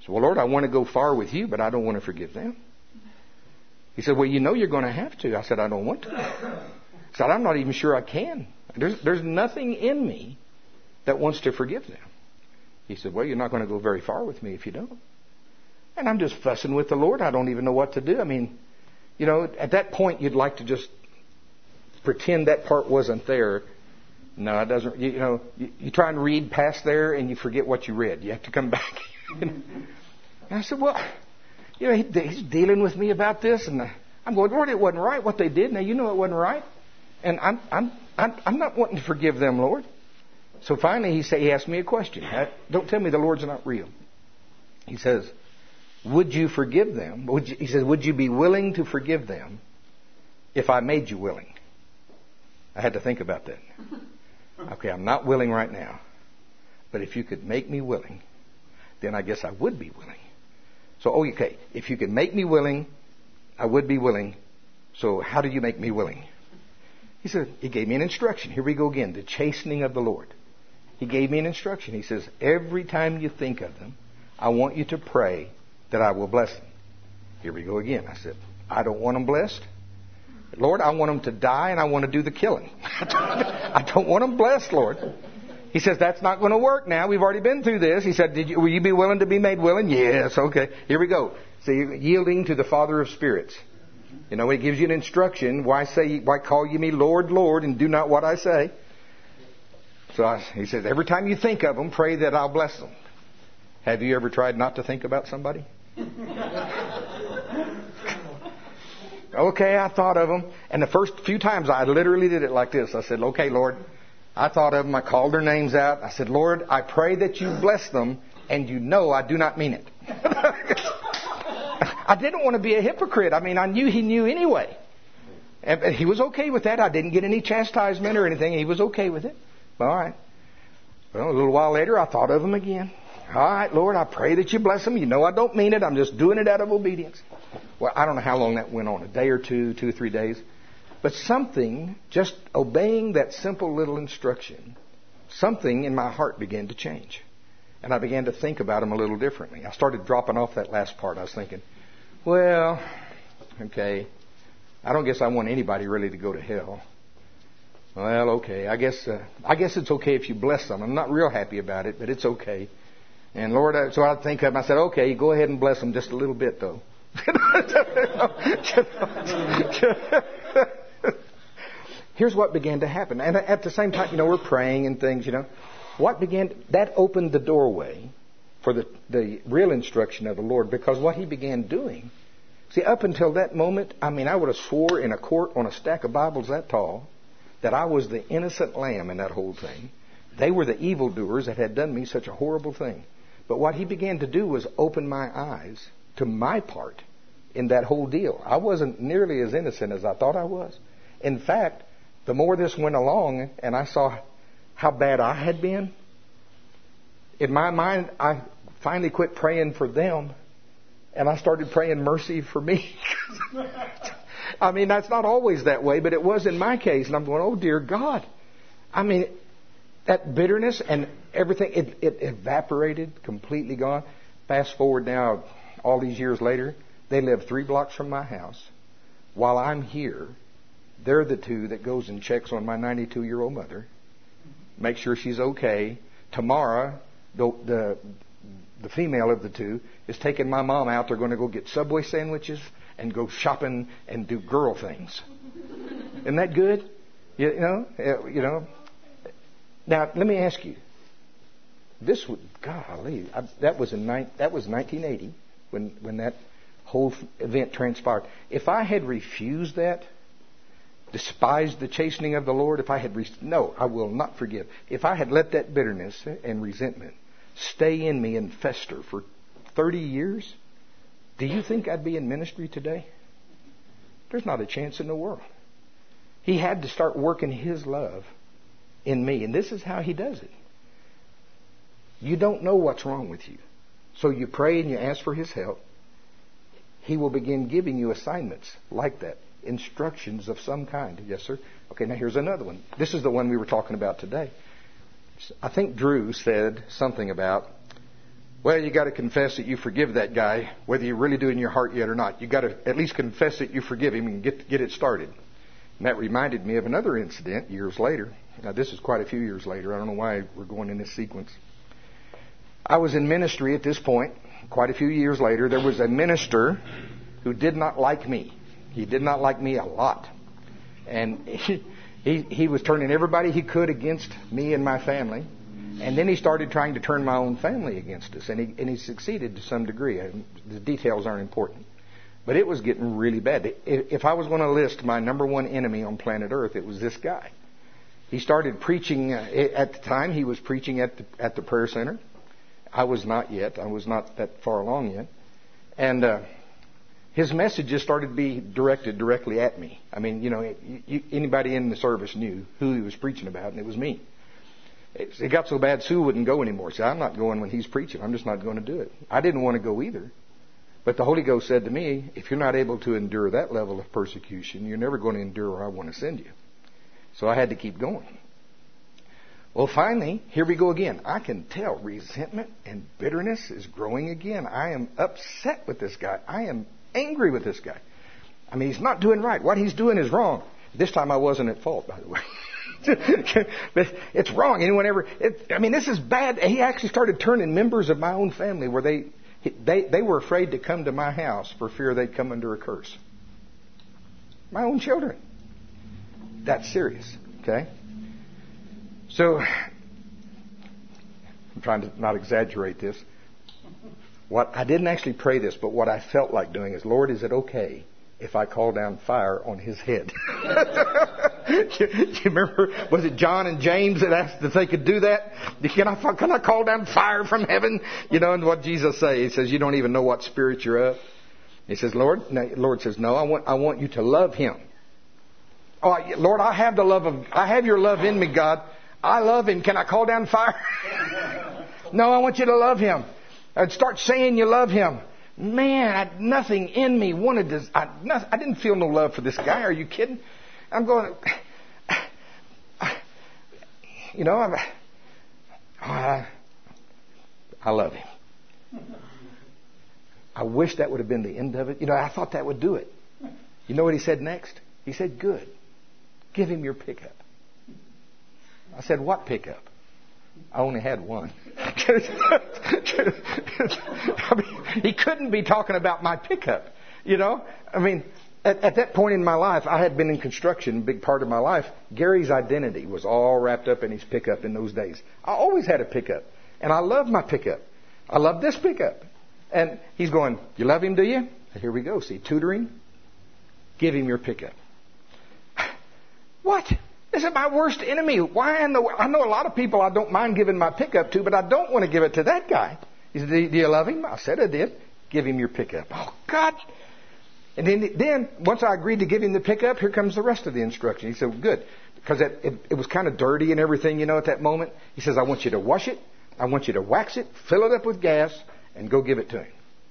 So, well, Lord, I want to go far with you, but I don't want to forgive them. He said, well, you know you're going to have to. I said, I don't want to. I said, I'm not even sure I can. There's nothing in me that wants to forgive them. He said, well, you're not going to go very far with me if you don't. And I'm just fussing with the Lord. I don't even know what to do. I mean, you know, at that point, you'd like to just pretend that part wasn't there. No, it doesn't. You know, you try and read past there and you forget what you read. You have to come back. And I said, well, you know, he's dealing with me about this. And I'm going, Lord, it wasn't right what they did. Now, you know it wasn't right. And I'm not wanting to forgive them, Lord. So finally, he asked me a question. Don't tell me the Lord's not real. He says, would you forgive them? He says, would you be willing to forgive them if I made you willing? I had to think about that. Okay, I'm not willing right now. But if you could make me willing, then I guess I would be willing. So, okay, if you could make me willing, I would be willing. So how do you make me willing? He said, he gave me an instruction. Here we go again, the chastening of the Lord. He gave me an instruction. He says, every time you think of them, I want you to pray that I will bless them. Here we go again. I said, I don't want them blessed. Lord, I want them to die and I want to do the killing. I don't want them blessed, Lord. He says, that's not going to work now. We've already been through this. He said, will you be willing to be made willing? Yes, okay. Here we go. So you're yielding to the Father of spirits. You know, he gives you an instruction. Why call you me Lord, Lord, and do not what I say? So he says, every time you think of them, pray that I'll bless them. Have you ever tried not to think about somebody? Okay, I thought of them. And the first few times I literally did it like this. I said, okay, Lord, I thought of them. I called their names out. I said, Lord, I pray that you bless them. And you know I do not mean it. I didn't want to be a hypocrite. I mean, I knew he knew anyway. And he was okay with that. I didn't get any chastisement or anything. He was okay with it. All right. Well, a little while later, I thought of him again. All right, Lord, I pray that you bless them. You know I don't mean it. I'm just doing it out of obedience. Well, I don't know how long that went on, a day or two or 3 days. But something, just obeying that simple little instruction, something in my heart began to change. And I began to think about him a little differently. I started dropping off that last part. I was thinking, well, okay, I don't guess I want anybody really to go to hell. Well, okay, I guess it's okay if you bless them. I'm not real happy about it, but it's okay. And Lord, so I think of him. I said, okay, go ahead and bless them just a little bit, though. Here's what began to happen. And at the same time, we're praying and things, that opened the doorway for the real instruction of the Lord, because what he began doing, see, up until that moment, I would have swore in a court on a stack of Bibles that tall that I was the innocent lamb in that whole thing. They were the evildoers that had done me such a horrible thing. But what he began to do was open my eyes to my part in that whole deal. I wasn't nearly as innocent as I thought I was. In fact, the more this went along and I saw how bad I had been, in my mind, I finally quit praying for them and I started praying mercy for me. That's not always that way, but it was in my case. And I'm going, oh, dear God. That bitterness and everything, it evaporated, completely gone. Fast forward now, all these years later, they live 3 blocks from my house. While I'm here, they're the two that goes and checks on my 92-year-old mother, make sure she's okay. Tomorrow, the female of the two is taking my mom out. They're going to go get Subway sandwiches and go shopping and do girl things. Isn't that good? Now, let me ask you. That was 1980 when that whole event transpired. If I had refused that, despised the chastening of the Lord, no, I will not forgive. If I had let that bitterness and resentment stay in me and fester for 30 years, do you think I'd be in ministry today? There's not a chance in the world. He had to start working his love in me. And this is how he does it. You don't know what's wrong with you. So you pray and you ask for his help. He will begin giving you assignments like that. Instructions of some kind. Yes, sir. Okay, now here's another one. This is the one we were talking about today. I think Drew said something about Well, you got to confess that you forgive that guy, whether you really do in your heart yet or not. You got to at least confess that you forgive him and get it started. And that reminded me of another incident years later. Now, this is quite a few years later. I don't know why we're going in this sequence. I was in ministry at this point, quite a few years later. There was a minister who did not like me. He did not like me a lot. And he was turning everybody he could against me and my family. And then he started trying to turn my own family against us. And he succeeded to some degree. The details aren't important. But it was getting really bad. If I was going to list my number one enemy on planet Earth, it was this guy. He started preaching, at the time he was preaching at the prayer center. I was not yet. I was not that far along yet. And his messages started to be directed directly at me. I mean, anybody in the service knew who he was preaching about, and it was me. It got so bad Sue wouldn't go anymore. See, I'm not going when he's preaching. I'm just not going to do it. I didn't want to go either. But the Holy Ghost said to me, if you're not able to endure that level of persecution, you're never going to endure where I want to send you. So I had to keep going. Well, finally, here we go again. I can tell resentment and bitterness is growing again. I am upset with this guy. I am angry with this guy. I mean, he's not doing right. What he's doing is wrong. This time I wasn't at fault, by the way. But it's wrong. Anyone ever? This is bad. He actually started turning members of my own family where they were afraid to come to my house for fear they'd come under a curse. My own children. That's serious. Okay? So, I'm trying to not exaggerate this. I didn't actually pray this, but what I felt like doing is, Lord, is it okay if I call down fire on his head? You remember, was it John and James that asked if they could do that? Can I call down fire from heaven? And what Jesus says, he says, you don't even know what spirit you're of. He says, Lord says, no, I want you to love him. Oh, Lord, I have your love in me, God. I love him. Can I call down fire? No, I want you to love him. I'd start saying you love him. Man, nothing in me wanted to. I didn't feel no love for this guy. Are you kidding? I'm going. I love him. I wish that would have been the end of it. I thought that would do it. You know what he said next? He said, "Good. Give him your pickup." I said, "What pickup?" I only had one. He couldn't be talking about my pickup. At that point in my life, I had been in construction, a big part of my life. Gary's identity was all wrapped up in his pickup in those days. I always had a pickup. And I love my pickup. I love this pickup. And he's going, you love him, do you? Here we go. See, tutoring. Give him your pickup. What? This is my worst enemy. I know a lot of people I don't mind giving my pickup to, but I don't want to give it to that guy. He said, do you love him? I said I did. Give him your pickup. Oh, God. And then once I agreed to give him the pickup, here comes the rest of the instruction. He said, well, good. Because it was kind of dirty and everything, at that moment. He says, I want you to wash it. I want you to wax it, fill it up with gas, and go give it to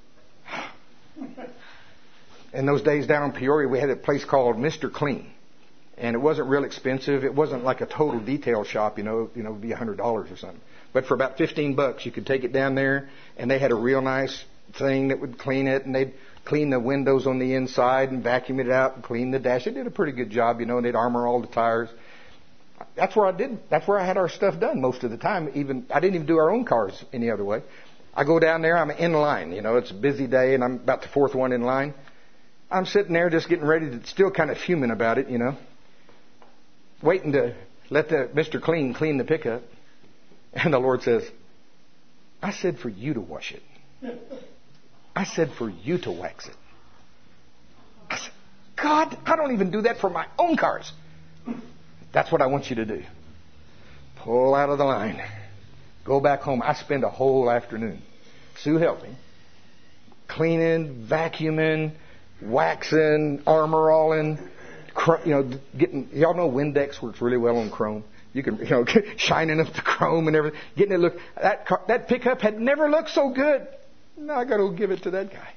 him. In those days down in Peoria, we had a place called Mr. Clean. And it wasn't real expensive. It wasn't like a total detail shop, it'd be $100 or something. But for about $15, you could take it down there, and they had a real nice thing that would clean it, and they'd clean the windows on the inside and vacuum it out and clean the dash. They did a pretty good job, and they'd armor all the tires. That's where I had our stuff done most of the time. I didn't even do our own cars any other way. I go down there, I'm in line, it's a busy day, and I'm about the fourth one in line. I'm sitting there just getting ready to, still kind of fuming about it, waiting to let the Mr. Clean the pickup. And the Lord says, I said for you to wash it. I said for you to wax it. I said, God, I don't even do that for my own cars. That's what I want you to do. Pull out of the line. Go back home. I spend a whole afternoon. Sue helped me. Cleaning, vacuuming, waxing, armor-alling, y'all know Windex works really well on chrome. You can, shining up the chrome and everything, getting it look. That pickup had never looked so good. Now I got to give it to that guy.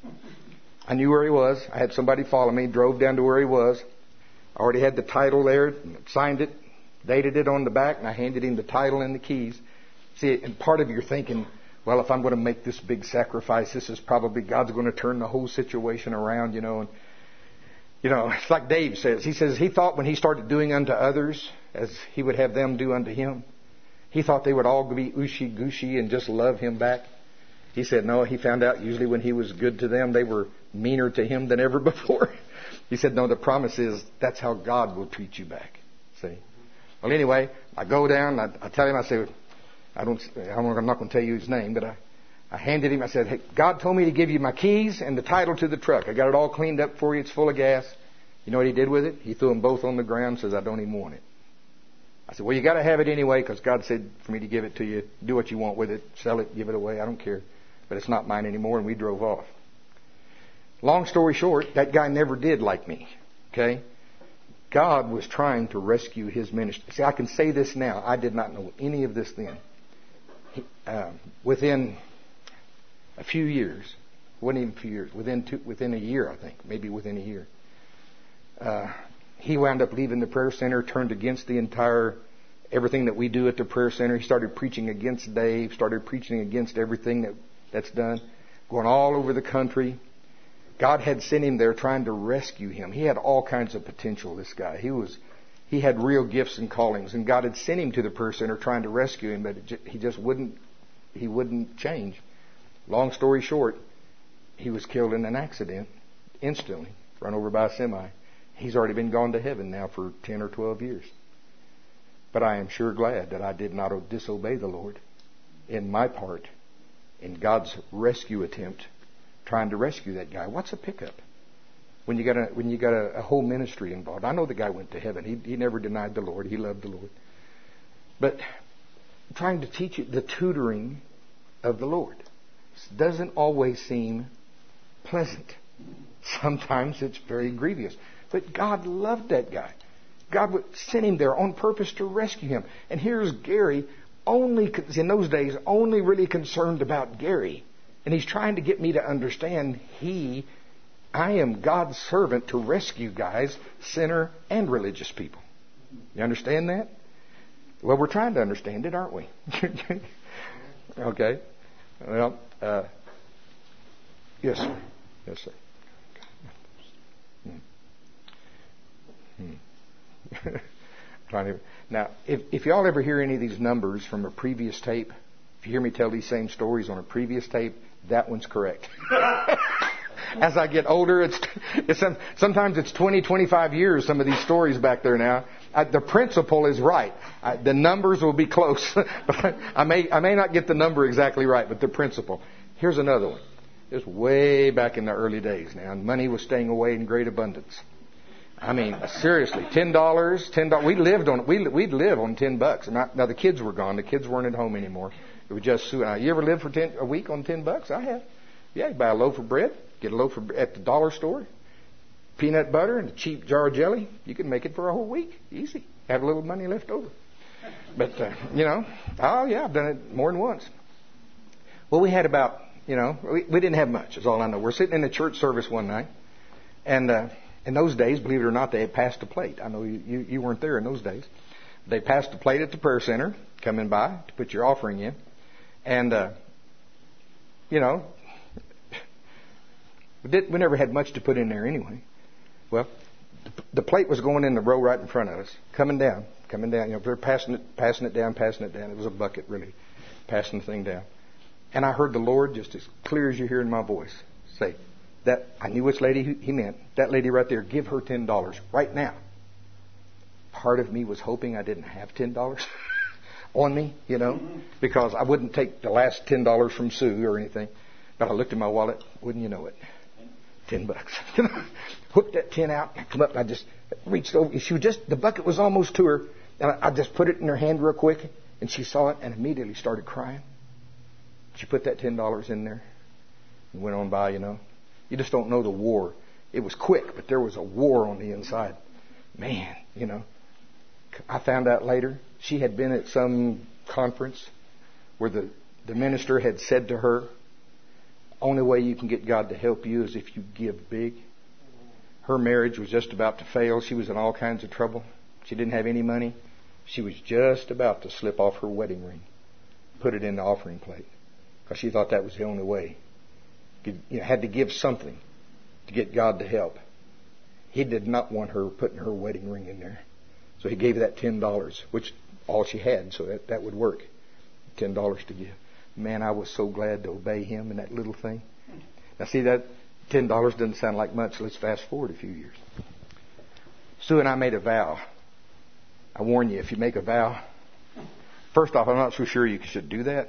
I knew where he was. I had somebody follow me, drove down to where he was. I already had the title there, signed it, dated it on the back, and I handed him the title and the keys. See, and part of you're thinking, well, if I'm going to make this big sacrifice, this is probably God's going to turn the whole situation around, And, it's like Dave says. He says he thought when he started doing unto others as he would have them do unto him, he thought they would all be ooshy-gooshy and just love him back. He said no, he found out usually when he was good to them, they were meaner to him than ever before. He said, no, the promise is that's how God will treat you back. See? Well, anyway, I go down, I tell him, I say, I'm not going to tell you his name, but I handed him, I said, hey, God told me to give you my keys and the title to the truck. I got it all cleaned up for you. It's full of gas. You know what he did with it? He threw them both on the ground, says, I don't even want it. I said, well, you got to have it anyway because God said for me to give it to you. Do what you want with it. Sell it, give it away. I don't care. But it's not mine anymore, and we drove off. Long story short, that guy never did like me. Okay? God was trying to rescue his ministry. See, I can say this now. I did not know any of this then. Within a few years, wasn't even a few years, within a year, I think, maybe within a year, he wound up leaving the prayer center, turned against everything that we do at the prayer center. He started preaching against Dave, started preaching against everything that's done, going all over the country. God had sent him there trying to rescue him. He had all kinds of potential, this guy. He had real gifts and callings, and God had sent him to the prayer center trying to rescue him, but he just wouldn't change. Long story short, he was killed in an accident instantly, run over by a semi. He's already been gone to heaven now for 10 or 12 years. But I am sure glad that I did not disobey the Lord in my part in God's rescue attempt, trying to rescue that guy. What's a pickup? When you got a whole ministry involved. I know the guy went to heaven. He never denied the Lord. He loved the Lord. But trying to teach it the tutoring of the Lord doesn't always seem pleasant. Sometimes it's very grievous. But God loved that guy. God would send him there on purpose to rescue him. And here's Gary, in those days, only really concerned about Gary. And he's trying to get me to understand I am God's servant to rescue guys, sinner and religious people. You understand that? Well, we're trying to understand it, aren't we? Okay. Well, yes, sir. Yes, sir. Now, if y'all ever hear any of these numbers from a previous tape, if you hear me tell these same stories on a previous tape, that one's correct. As I get older, sometimes it's 20, 25 years, some of these stories back there now. The principle is right. The numbers will be close. But I may not get the number exactly right, but the principle. Here's another one. It's way back in the early days now, and money was staying away in great abundance. I mean, seriously, $10. We'd live on $10. Now the kids were gone. The kids weren't at home anymore. It was just you ever live for a week on $10? I have. Yeah, you buy a loaf of bread, get a loaf at the dollar store, peanut butter, and a cheap jar of jelly. You can make it for a whole week, easy. Have a little money left over. But I've done it more than once. Well, we had about, we didn't have much. Is all I know. We're sitting in a church service one night, and in those days, believe it or not, they had passed a plate. I know you weren't there in those days. They passed a plate at the prayer center, coming by to put your offering in. And, we never had much to put in there anyway. Well, the plate was going in the row right in front of us, coming down. They're passing it down. It was a bucket, really, passing the thing down. And I heard the Lord, just as clear as you hear in my voice, say, that I knew which lady he meant. That lady right there, give her $10 right now. Part of me was hoping I didn't have $10 on me, because I wouldn't take the last $10 from Sue or anything. But I looked in my wallet, wouldn't you know it? $10. Hooked that 10 out, and I come up, and I just reached over. The bucket was almost to her, and I just put it in her hand real quick, and she saw it and immediately started crying. She put that $10 in there and went on by, You just don't know the war. It was quick, but there was a war on the inside. Man, I found out later she had been at some conference where the minister had said to her, only way you can get God to help you is if you give big. Her marriage was just about to fail. She was in all kinds of trouble. She didn't have any money. She was just about to slip off her wedding ring, put it in the offering plate. because she thought that was the only way. Had to give something to get God to help. He did not want her putting her wedding ring in there. So he gave that $10, which all she had, so that would work. $10 to give. Man, I was so glad to obey him in that little thing. Now see, that $10 doesn't sound like much. Let's fast forward a few years. Sue and I made a vow. I warn you, if you make a vow, first off, I'm not so sure you should do that.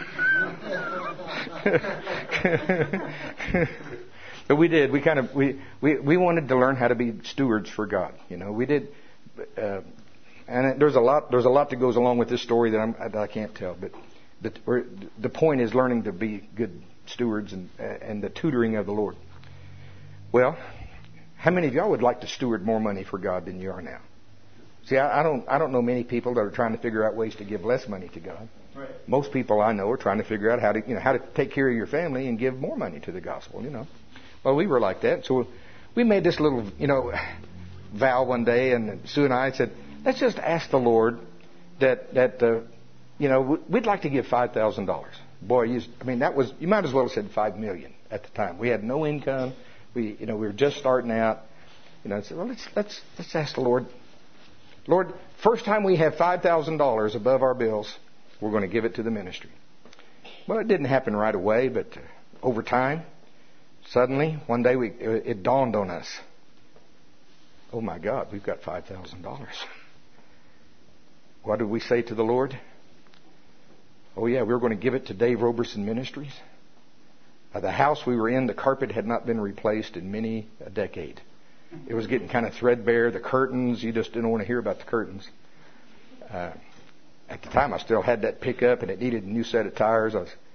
But we did. We wanted to learn how to be stewards for God. We did. And there's a lot that goes along with this story that I can't tell. But the point is learning to be good stewards and the tutoring of the Lord. Well, how many of y'all would like to steward more money for God than you are now? See, I don't know many people that are trying to figure out ways to give less money to God. Right. Most people I know are trying to figure out how to take care of your family and give more money to the gospel. Well, we were like that, so we made this little vow one day, and Sue and I said, let's just ask the Lord that we'd like to give $5,000. Boy, you might as well have said $5 million at the time. We had no income. We were just starting out. I said, well, let's ask the Lord. Lord, first time we have $5,000 above our bills, we're going to give it to the ministry. Well, it didn't happen right away, but over time, suddenly, one day it dawned on us. Oh my God, we've got $5,000. What did we say to the Lord? Oh yeah, we were going to give it to Dave Roberson Ministries. The house we were in, the carpet had not been replaced in many a decade. It was getting kind of threadbare. The curtains, you just didn't want to hear about the curtains. At the time, I still had that pickup, and it needed a new set of tires.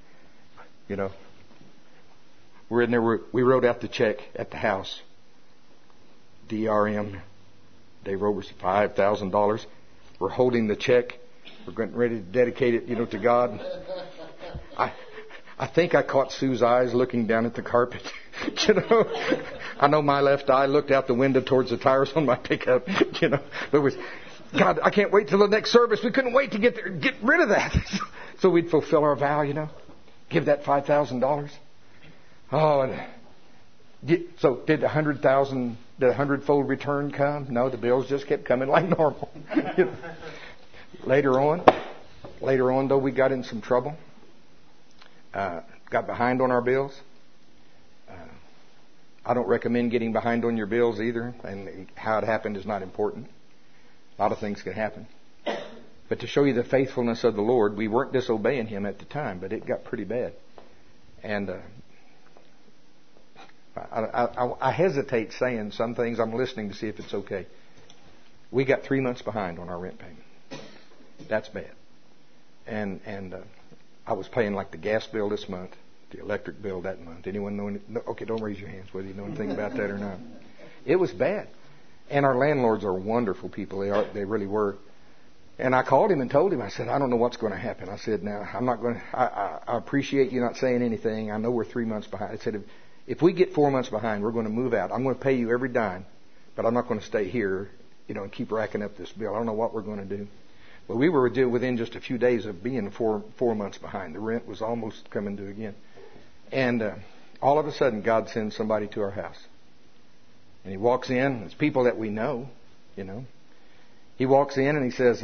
We're in there. We wrote out the check at the house. DRM, Dave Roberson, $5,000. We're holding the check. We're getting ready to dedicate it, to God. I think I caught Sue's eyes looking down at the carpet. I know my left eye looked out the window towards the tires on my pickup. But it was, God, I can't wait till the next service. We couldn't wait to get there, get rid of that. So we'd fulfill our vow, give that $5,000. Oh, and so did the 100-fold return come? No, the bills just kept coming like normal. Later on, though, we got in some trouble. Got behind on our bills. I don't recommend getting behind on your bills either, and how it happened is not important. A lot of things can happen. But to show you the faithfulness of the Lord, we weren't disobeying Him at the time, but it got pretty bad. And I hesitate saying some things. I'm listening to see if it's okay. We got 3 months behind on our rent payment. That's bad. And I was paying like the gas bill this month, the electric bill that month. Anyone know? Okay, don't raise your hands whether you know anything about that or not. It was bad. And our landlords are wonderful people. They really were. And I called him and told him, I said, I don't know what's going to happen. I said, now, I'm not going to, I appreciate you not saying anything. I know we're 3 months behind. I said, if we get 4 months behind, we're going to move out. I'm going to pay you every dime, but I'm not going to stay here, and keep racking up this bill. I don't know what we're going to do. Well, we were within just a few days of being four months behind. The rent was almost coming due again. And all of a sudden, God sends somebody to our house. And he walks in. It's people that we know, He walks in and he says,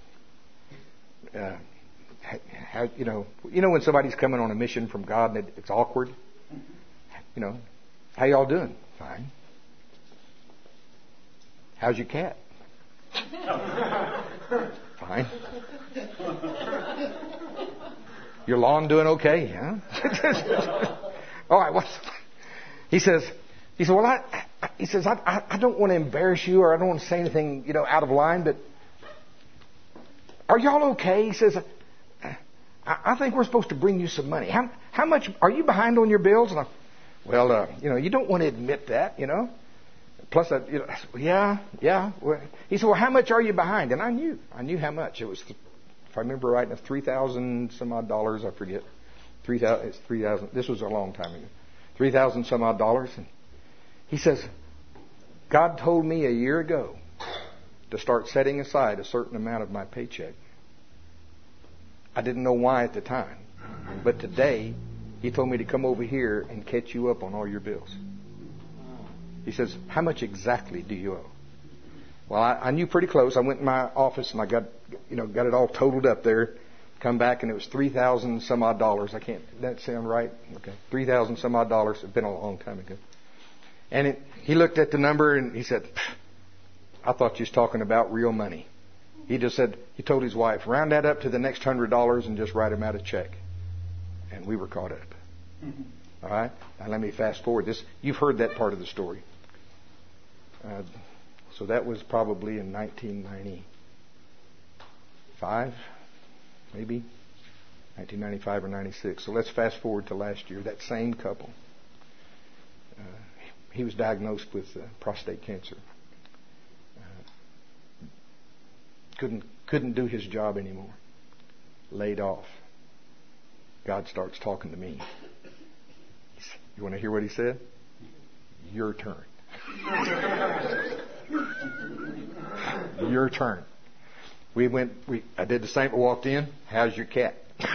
when somebody's coming on a mission from God and it's awkward, how y'all doing? Fine. How's your cat? Fine. Your lawn doing okay? Yeah. All right. He says, well, I don't want to embarrass you, or I don't want to say anything, out of line, but are y'all okay? He says, I think we're supposed to bring you some money. How much are you behind on your bills? And you don't want to admit that, Plus, yeah. He said, well, how much are you behind? And I knew how much. It was, if I remember right, $3,000 some odd dollars. I forget. 3,000. This was a long time ago. 3,000 some odd dollars. And he says, God told me a year ago to start setting aside a certain amount of my paycheck. I didn't know why at the time, But today, he told me to come over here and catch you up on all your bills. He says, how much exactly do you owe? Well, I knew pretty close. I went in my office and I got it all totaled up there. Come back and it was $3,000 some odd dollars. Does that sound right? Okay. $3,000 some odd dollars. It's been a long time ago. And he looked at the number and he said, I thought you was talking about real money. He just said, he told his wife, round that up to the next $100 and just write him out a check. And we were caught up. Mm-hmm. All right? Now let me fast forward this. You've heard that part of the story. So that was probably in 1995, maybe 1995 or 96. So let's fast forward to last year. That same couple, he was diagnosed with prostate cancer. Couldn't do his job anymore. Laid off. God starts talking to me. You want to hear what he said? Your turn. Your turn. I did the same. I walked in. How's your cat?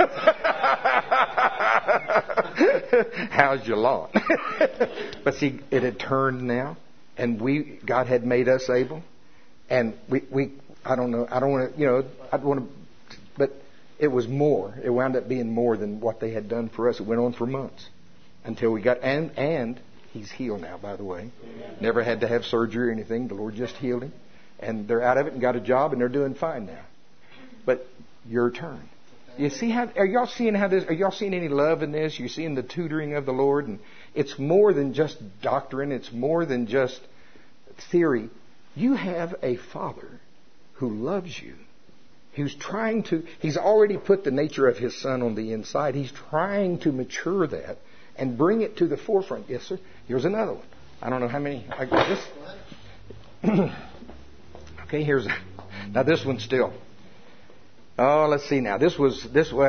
How's your lawn? But see, it had turned now, and God had made us able, and I don't know. I don't want to. But it was more. It wound up being more than what they had done for us. It went on for months until we got and he's healed now, by the way. Never had to have surgery or anything. The Lord just healed him. And they're out of it and got a job and they're doing fine now. But your turn. You see are y'all seeing are y'all seeing any love in this? You're seeing the tutoring of the Lord, and it's more than just doctrine. It's more than just theory. You have a Father who loves you. He's already put the nature of His Son on the inside. He's trying to mature that and bring it to the forefront. Yes, sir. Here's another one. I don't know how many I got this. Okay, now this one still. Oh, let's see now. This was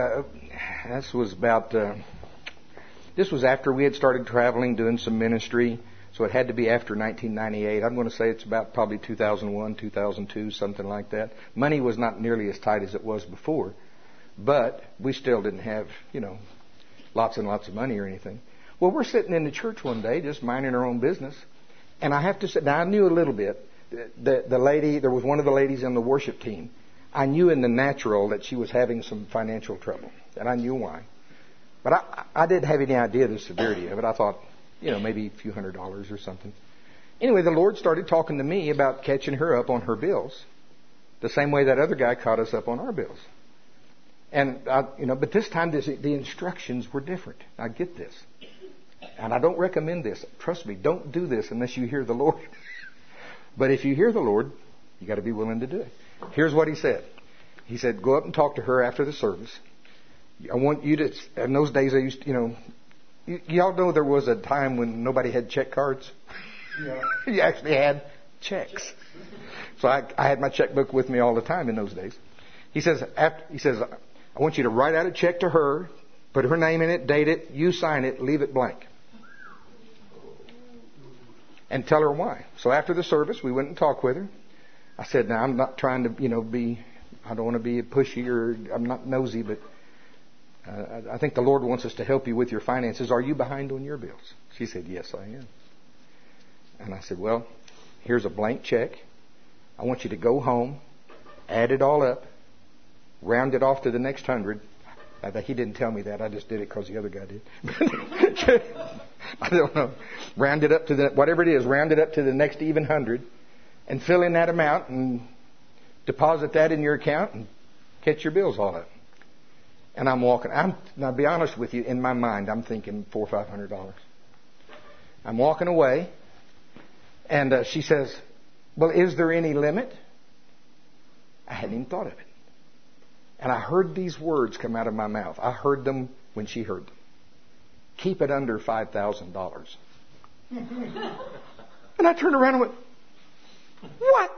after we had started traveling, doing some ministry. So it had to be after 1998. I'm going to say it's about probably 2001, 2002, something like that. Money was not nearly as tight as it was before, but we still didn't have, lots and lots of money or anything. Well, we're sitting in the church one day, just minding our own business, and I have to say, now I knew a little bit. The lady, there was one of the ladies on the worship team. I knew in the natural that she was having some financial trouble, and I knew why. But I didn't have any idea of the severity of it. I thought, maybe a few $100s or something. Anyway, the Lord started talking to me about catching her up on her bills, the same way that other guy caught us up on our bills. And but this time the instructions were different. I get this, and I don't recommend this. Trust me, don't do this unless you hear the Lord. But if you hear the Lord, you got to be willing to do it. Here's what He said. He said, go up and talk to her after the service. I want you to. In those days, I used, y'all know there was a time when nobody had check cards. Yeah. You actually had checks. So I had my checkbook with me all the time in those days. He says, I want you to write out a check to her, put her name in it, date it, you sign it, leave it blank. And tell her why. So after the service, we went and talked with her. I said, now I'm not trying to, I don't want to be pushy or I'm not nosy, but I think the Lord wants us to help you with your finances. Are you behind on your bills? She said, yes, I am. And I said, well, here's a blank check. I want you to go home, add it all up, round it off to the next 100. He didn't tell me that. I just did it because the other guy did. I don't know. Round it up to whatever it is, round it up to the next even 100 and fill in that amount and deposit that in your account and catch your bills all up. And I'm walking. Now, to be honest with you, in my mind, I'm thinking $400 or $500. I'm walking away, and she says, well, is there any limit? I hadn't even thought of it. And I heard these words come out of my mouth. I heard them when she heard them. Keep it under $5,000. And I turned around and went, what?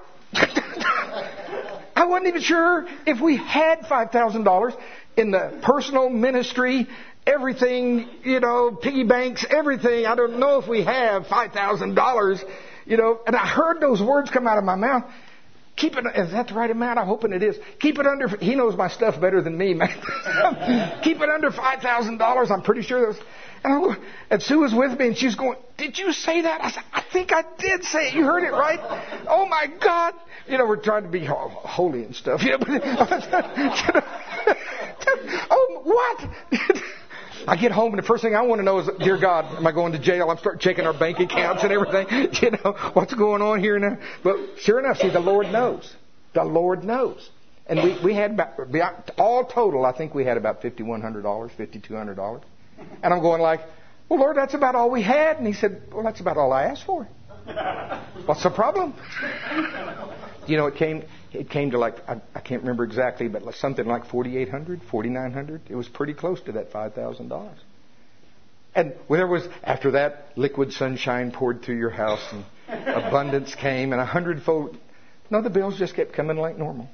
I wasn't even sure if we had $5,000 in the personal ministry, everything, piggy banks, everything. I don't know if we have $5,000, and I heard those words come out of my mouth. Keep it. Is that the right amount? I'm hoping it is. Keep it under. He knows my stuff better than me, man. Keep it under $5,000. I'm pretty sure that was. And Sue was with me, and she's going, "Did you say that?" I said, "I think I did say it. You heard it right." Oh my God! We're trying to be holy and stuff. Oh, what? I get home and the first thing I want to know is, dear God, am I going to jail? I'm start checking our bank accounts and everything. What's going on here now? But sure enough, see, the Lord knows. The Lord knows. And we had about, all total, I think we had about $5,100, $5,200. And I'm going like, well, Lord, that's about all we had. And He said, well, that's about all I asked for. What's the problem? It came to like, I can't remember exactly, but something like $4,800, $4,900. It was pretty close to that $5,000. And there was, after that, liquid sunshine poured through your house and abundance came and 100-fold. No, the bills just kept coming like normal,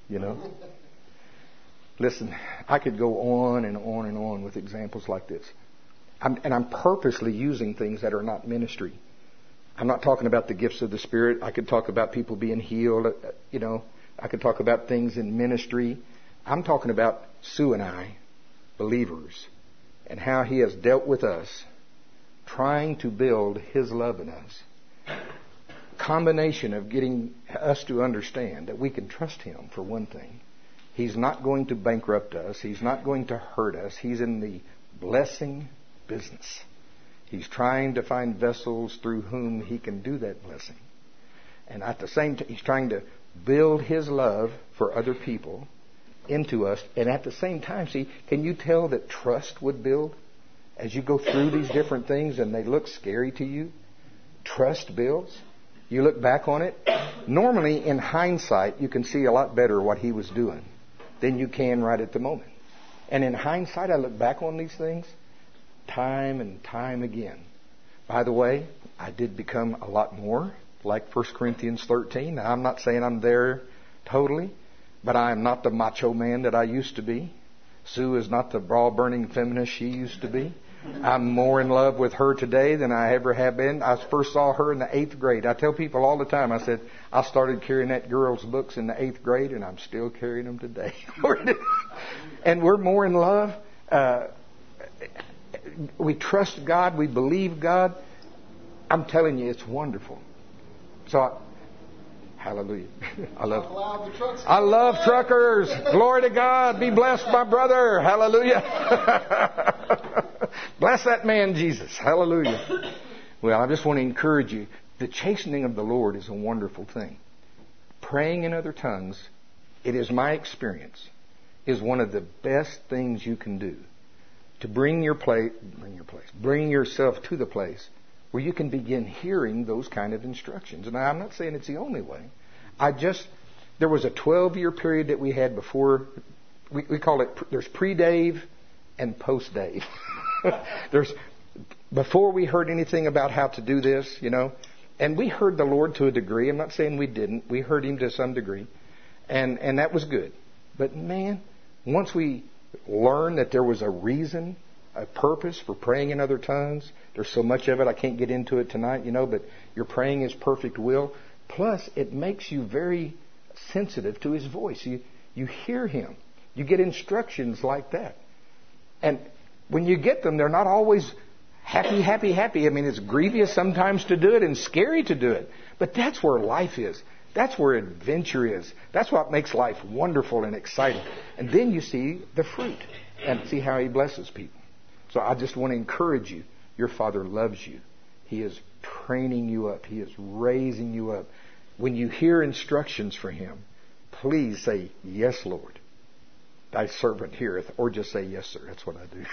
Listen, I could go on and on and on with examples like this. I'm purposely using things that are not ministry. I'm not talking about the gifts of the Spirit. I could talk about people being healed. I could talk about things in ministry. I'm talking about Sue and I, believers, and how He has dealt with us, trying to build His love in us. Combination of getting us to understand that we can trust Him for one thing. He's not going to bankrupt us. He's not going to hurt us. He's in the blessing business. He's trying to find vessels through whom He can do that blessing. And at the same time, He's trying to build His love for other people into us. And at the same time, see, can you tell that trust would build as you go through these different things and they look scary to you? Trust builds. You look back on it. Normally, in hindsight, you can see a lot better what He was doing than you can right at the moment. And in hindsight, I look back on these things time and time again. By the way, I did become a lot more like 1 Corinthians 13. Now, I'm not saying I'm there totally, but I am not the macho man that I used to be. Sue is not the bra-burning feminist she used to be. I'm more in love with her today than I ever have been. I first saw her in the 8th grade. I tell people all the time, I said, I started carrying that girl's books in the 8th grade, and I'm still carrying them today. And we're more in love. We trust God. We believe God. I'm telling you, it's wonderful. So, hallelujah. I love truckers. Glory to God. Be blessed, my brother. Hallelujah. Bless that man, Jesus. Hallelujah. Well, I just want to encourage you. The chastening of the Lord is a wonderful thing. Praying in other tongues, it is my experience, is one of the best things you can do to bring yourself to the place where you can begin hearing those kind of instructions. And I'm not saying it's the only way. There was a 12-year period that we had before, we call it, there's pre-Dave and post-Dave. Before we heard anything about how to do this, and we heard the Lord to a degree. I'm not saying we didn't. We heard Him to some degree. And that was good. But man, once we learned that there was a reason, a purpose for praying in other tongues, there's so much of it, I can't get into it tonight, but you're praying His perfect will. Plus, it makes you very sensitive to His voice. You hear Him. You get instructions like that. And when you get them, they're not always happy. I mean, it's grievous sometimes to do it and scary to do it. But that's where life is. That's where adventure is. That's what makes life wonderful and exciting. And then you see the fruit and see how He blesses people. So I just want to encourage you. Your Father loves you. He is training you up. He is raising you up. When you hear instructions from Him, please say, "Yes, Lord. Thy servant heareth," or just say, "Yes, sir." That's what I do.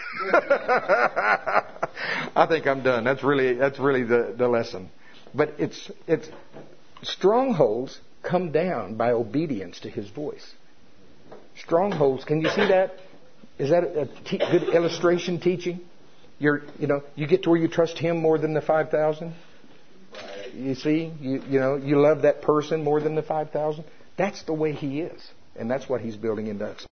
I think I'm done. That's really the lesson. But it's strongholds come down by obedience to His voice. Strongholds. Can you see that? Is that a good illustration teaching? You get to where you trust Him more than the 5,000. You see, you love that person more than the 5,000. That's the way He is, and that's what He's building into us.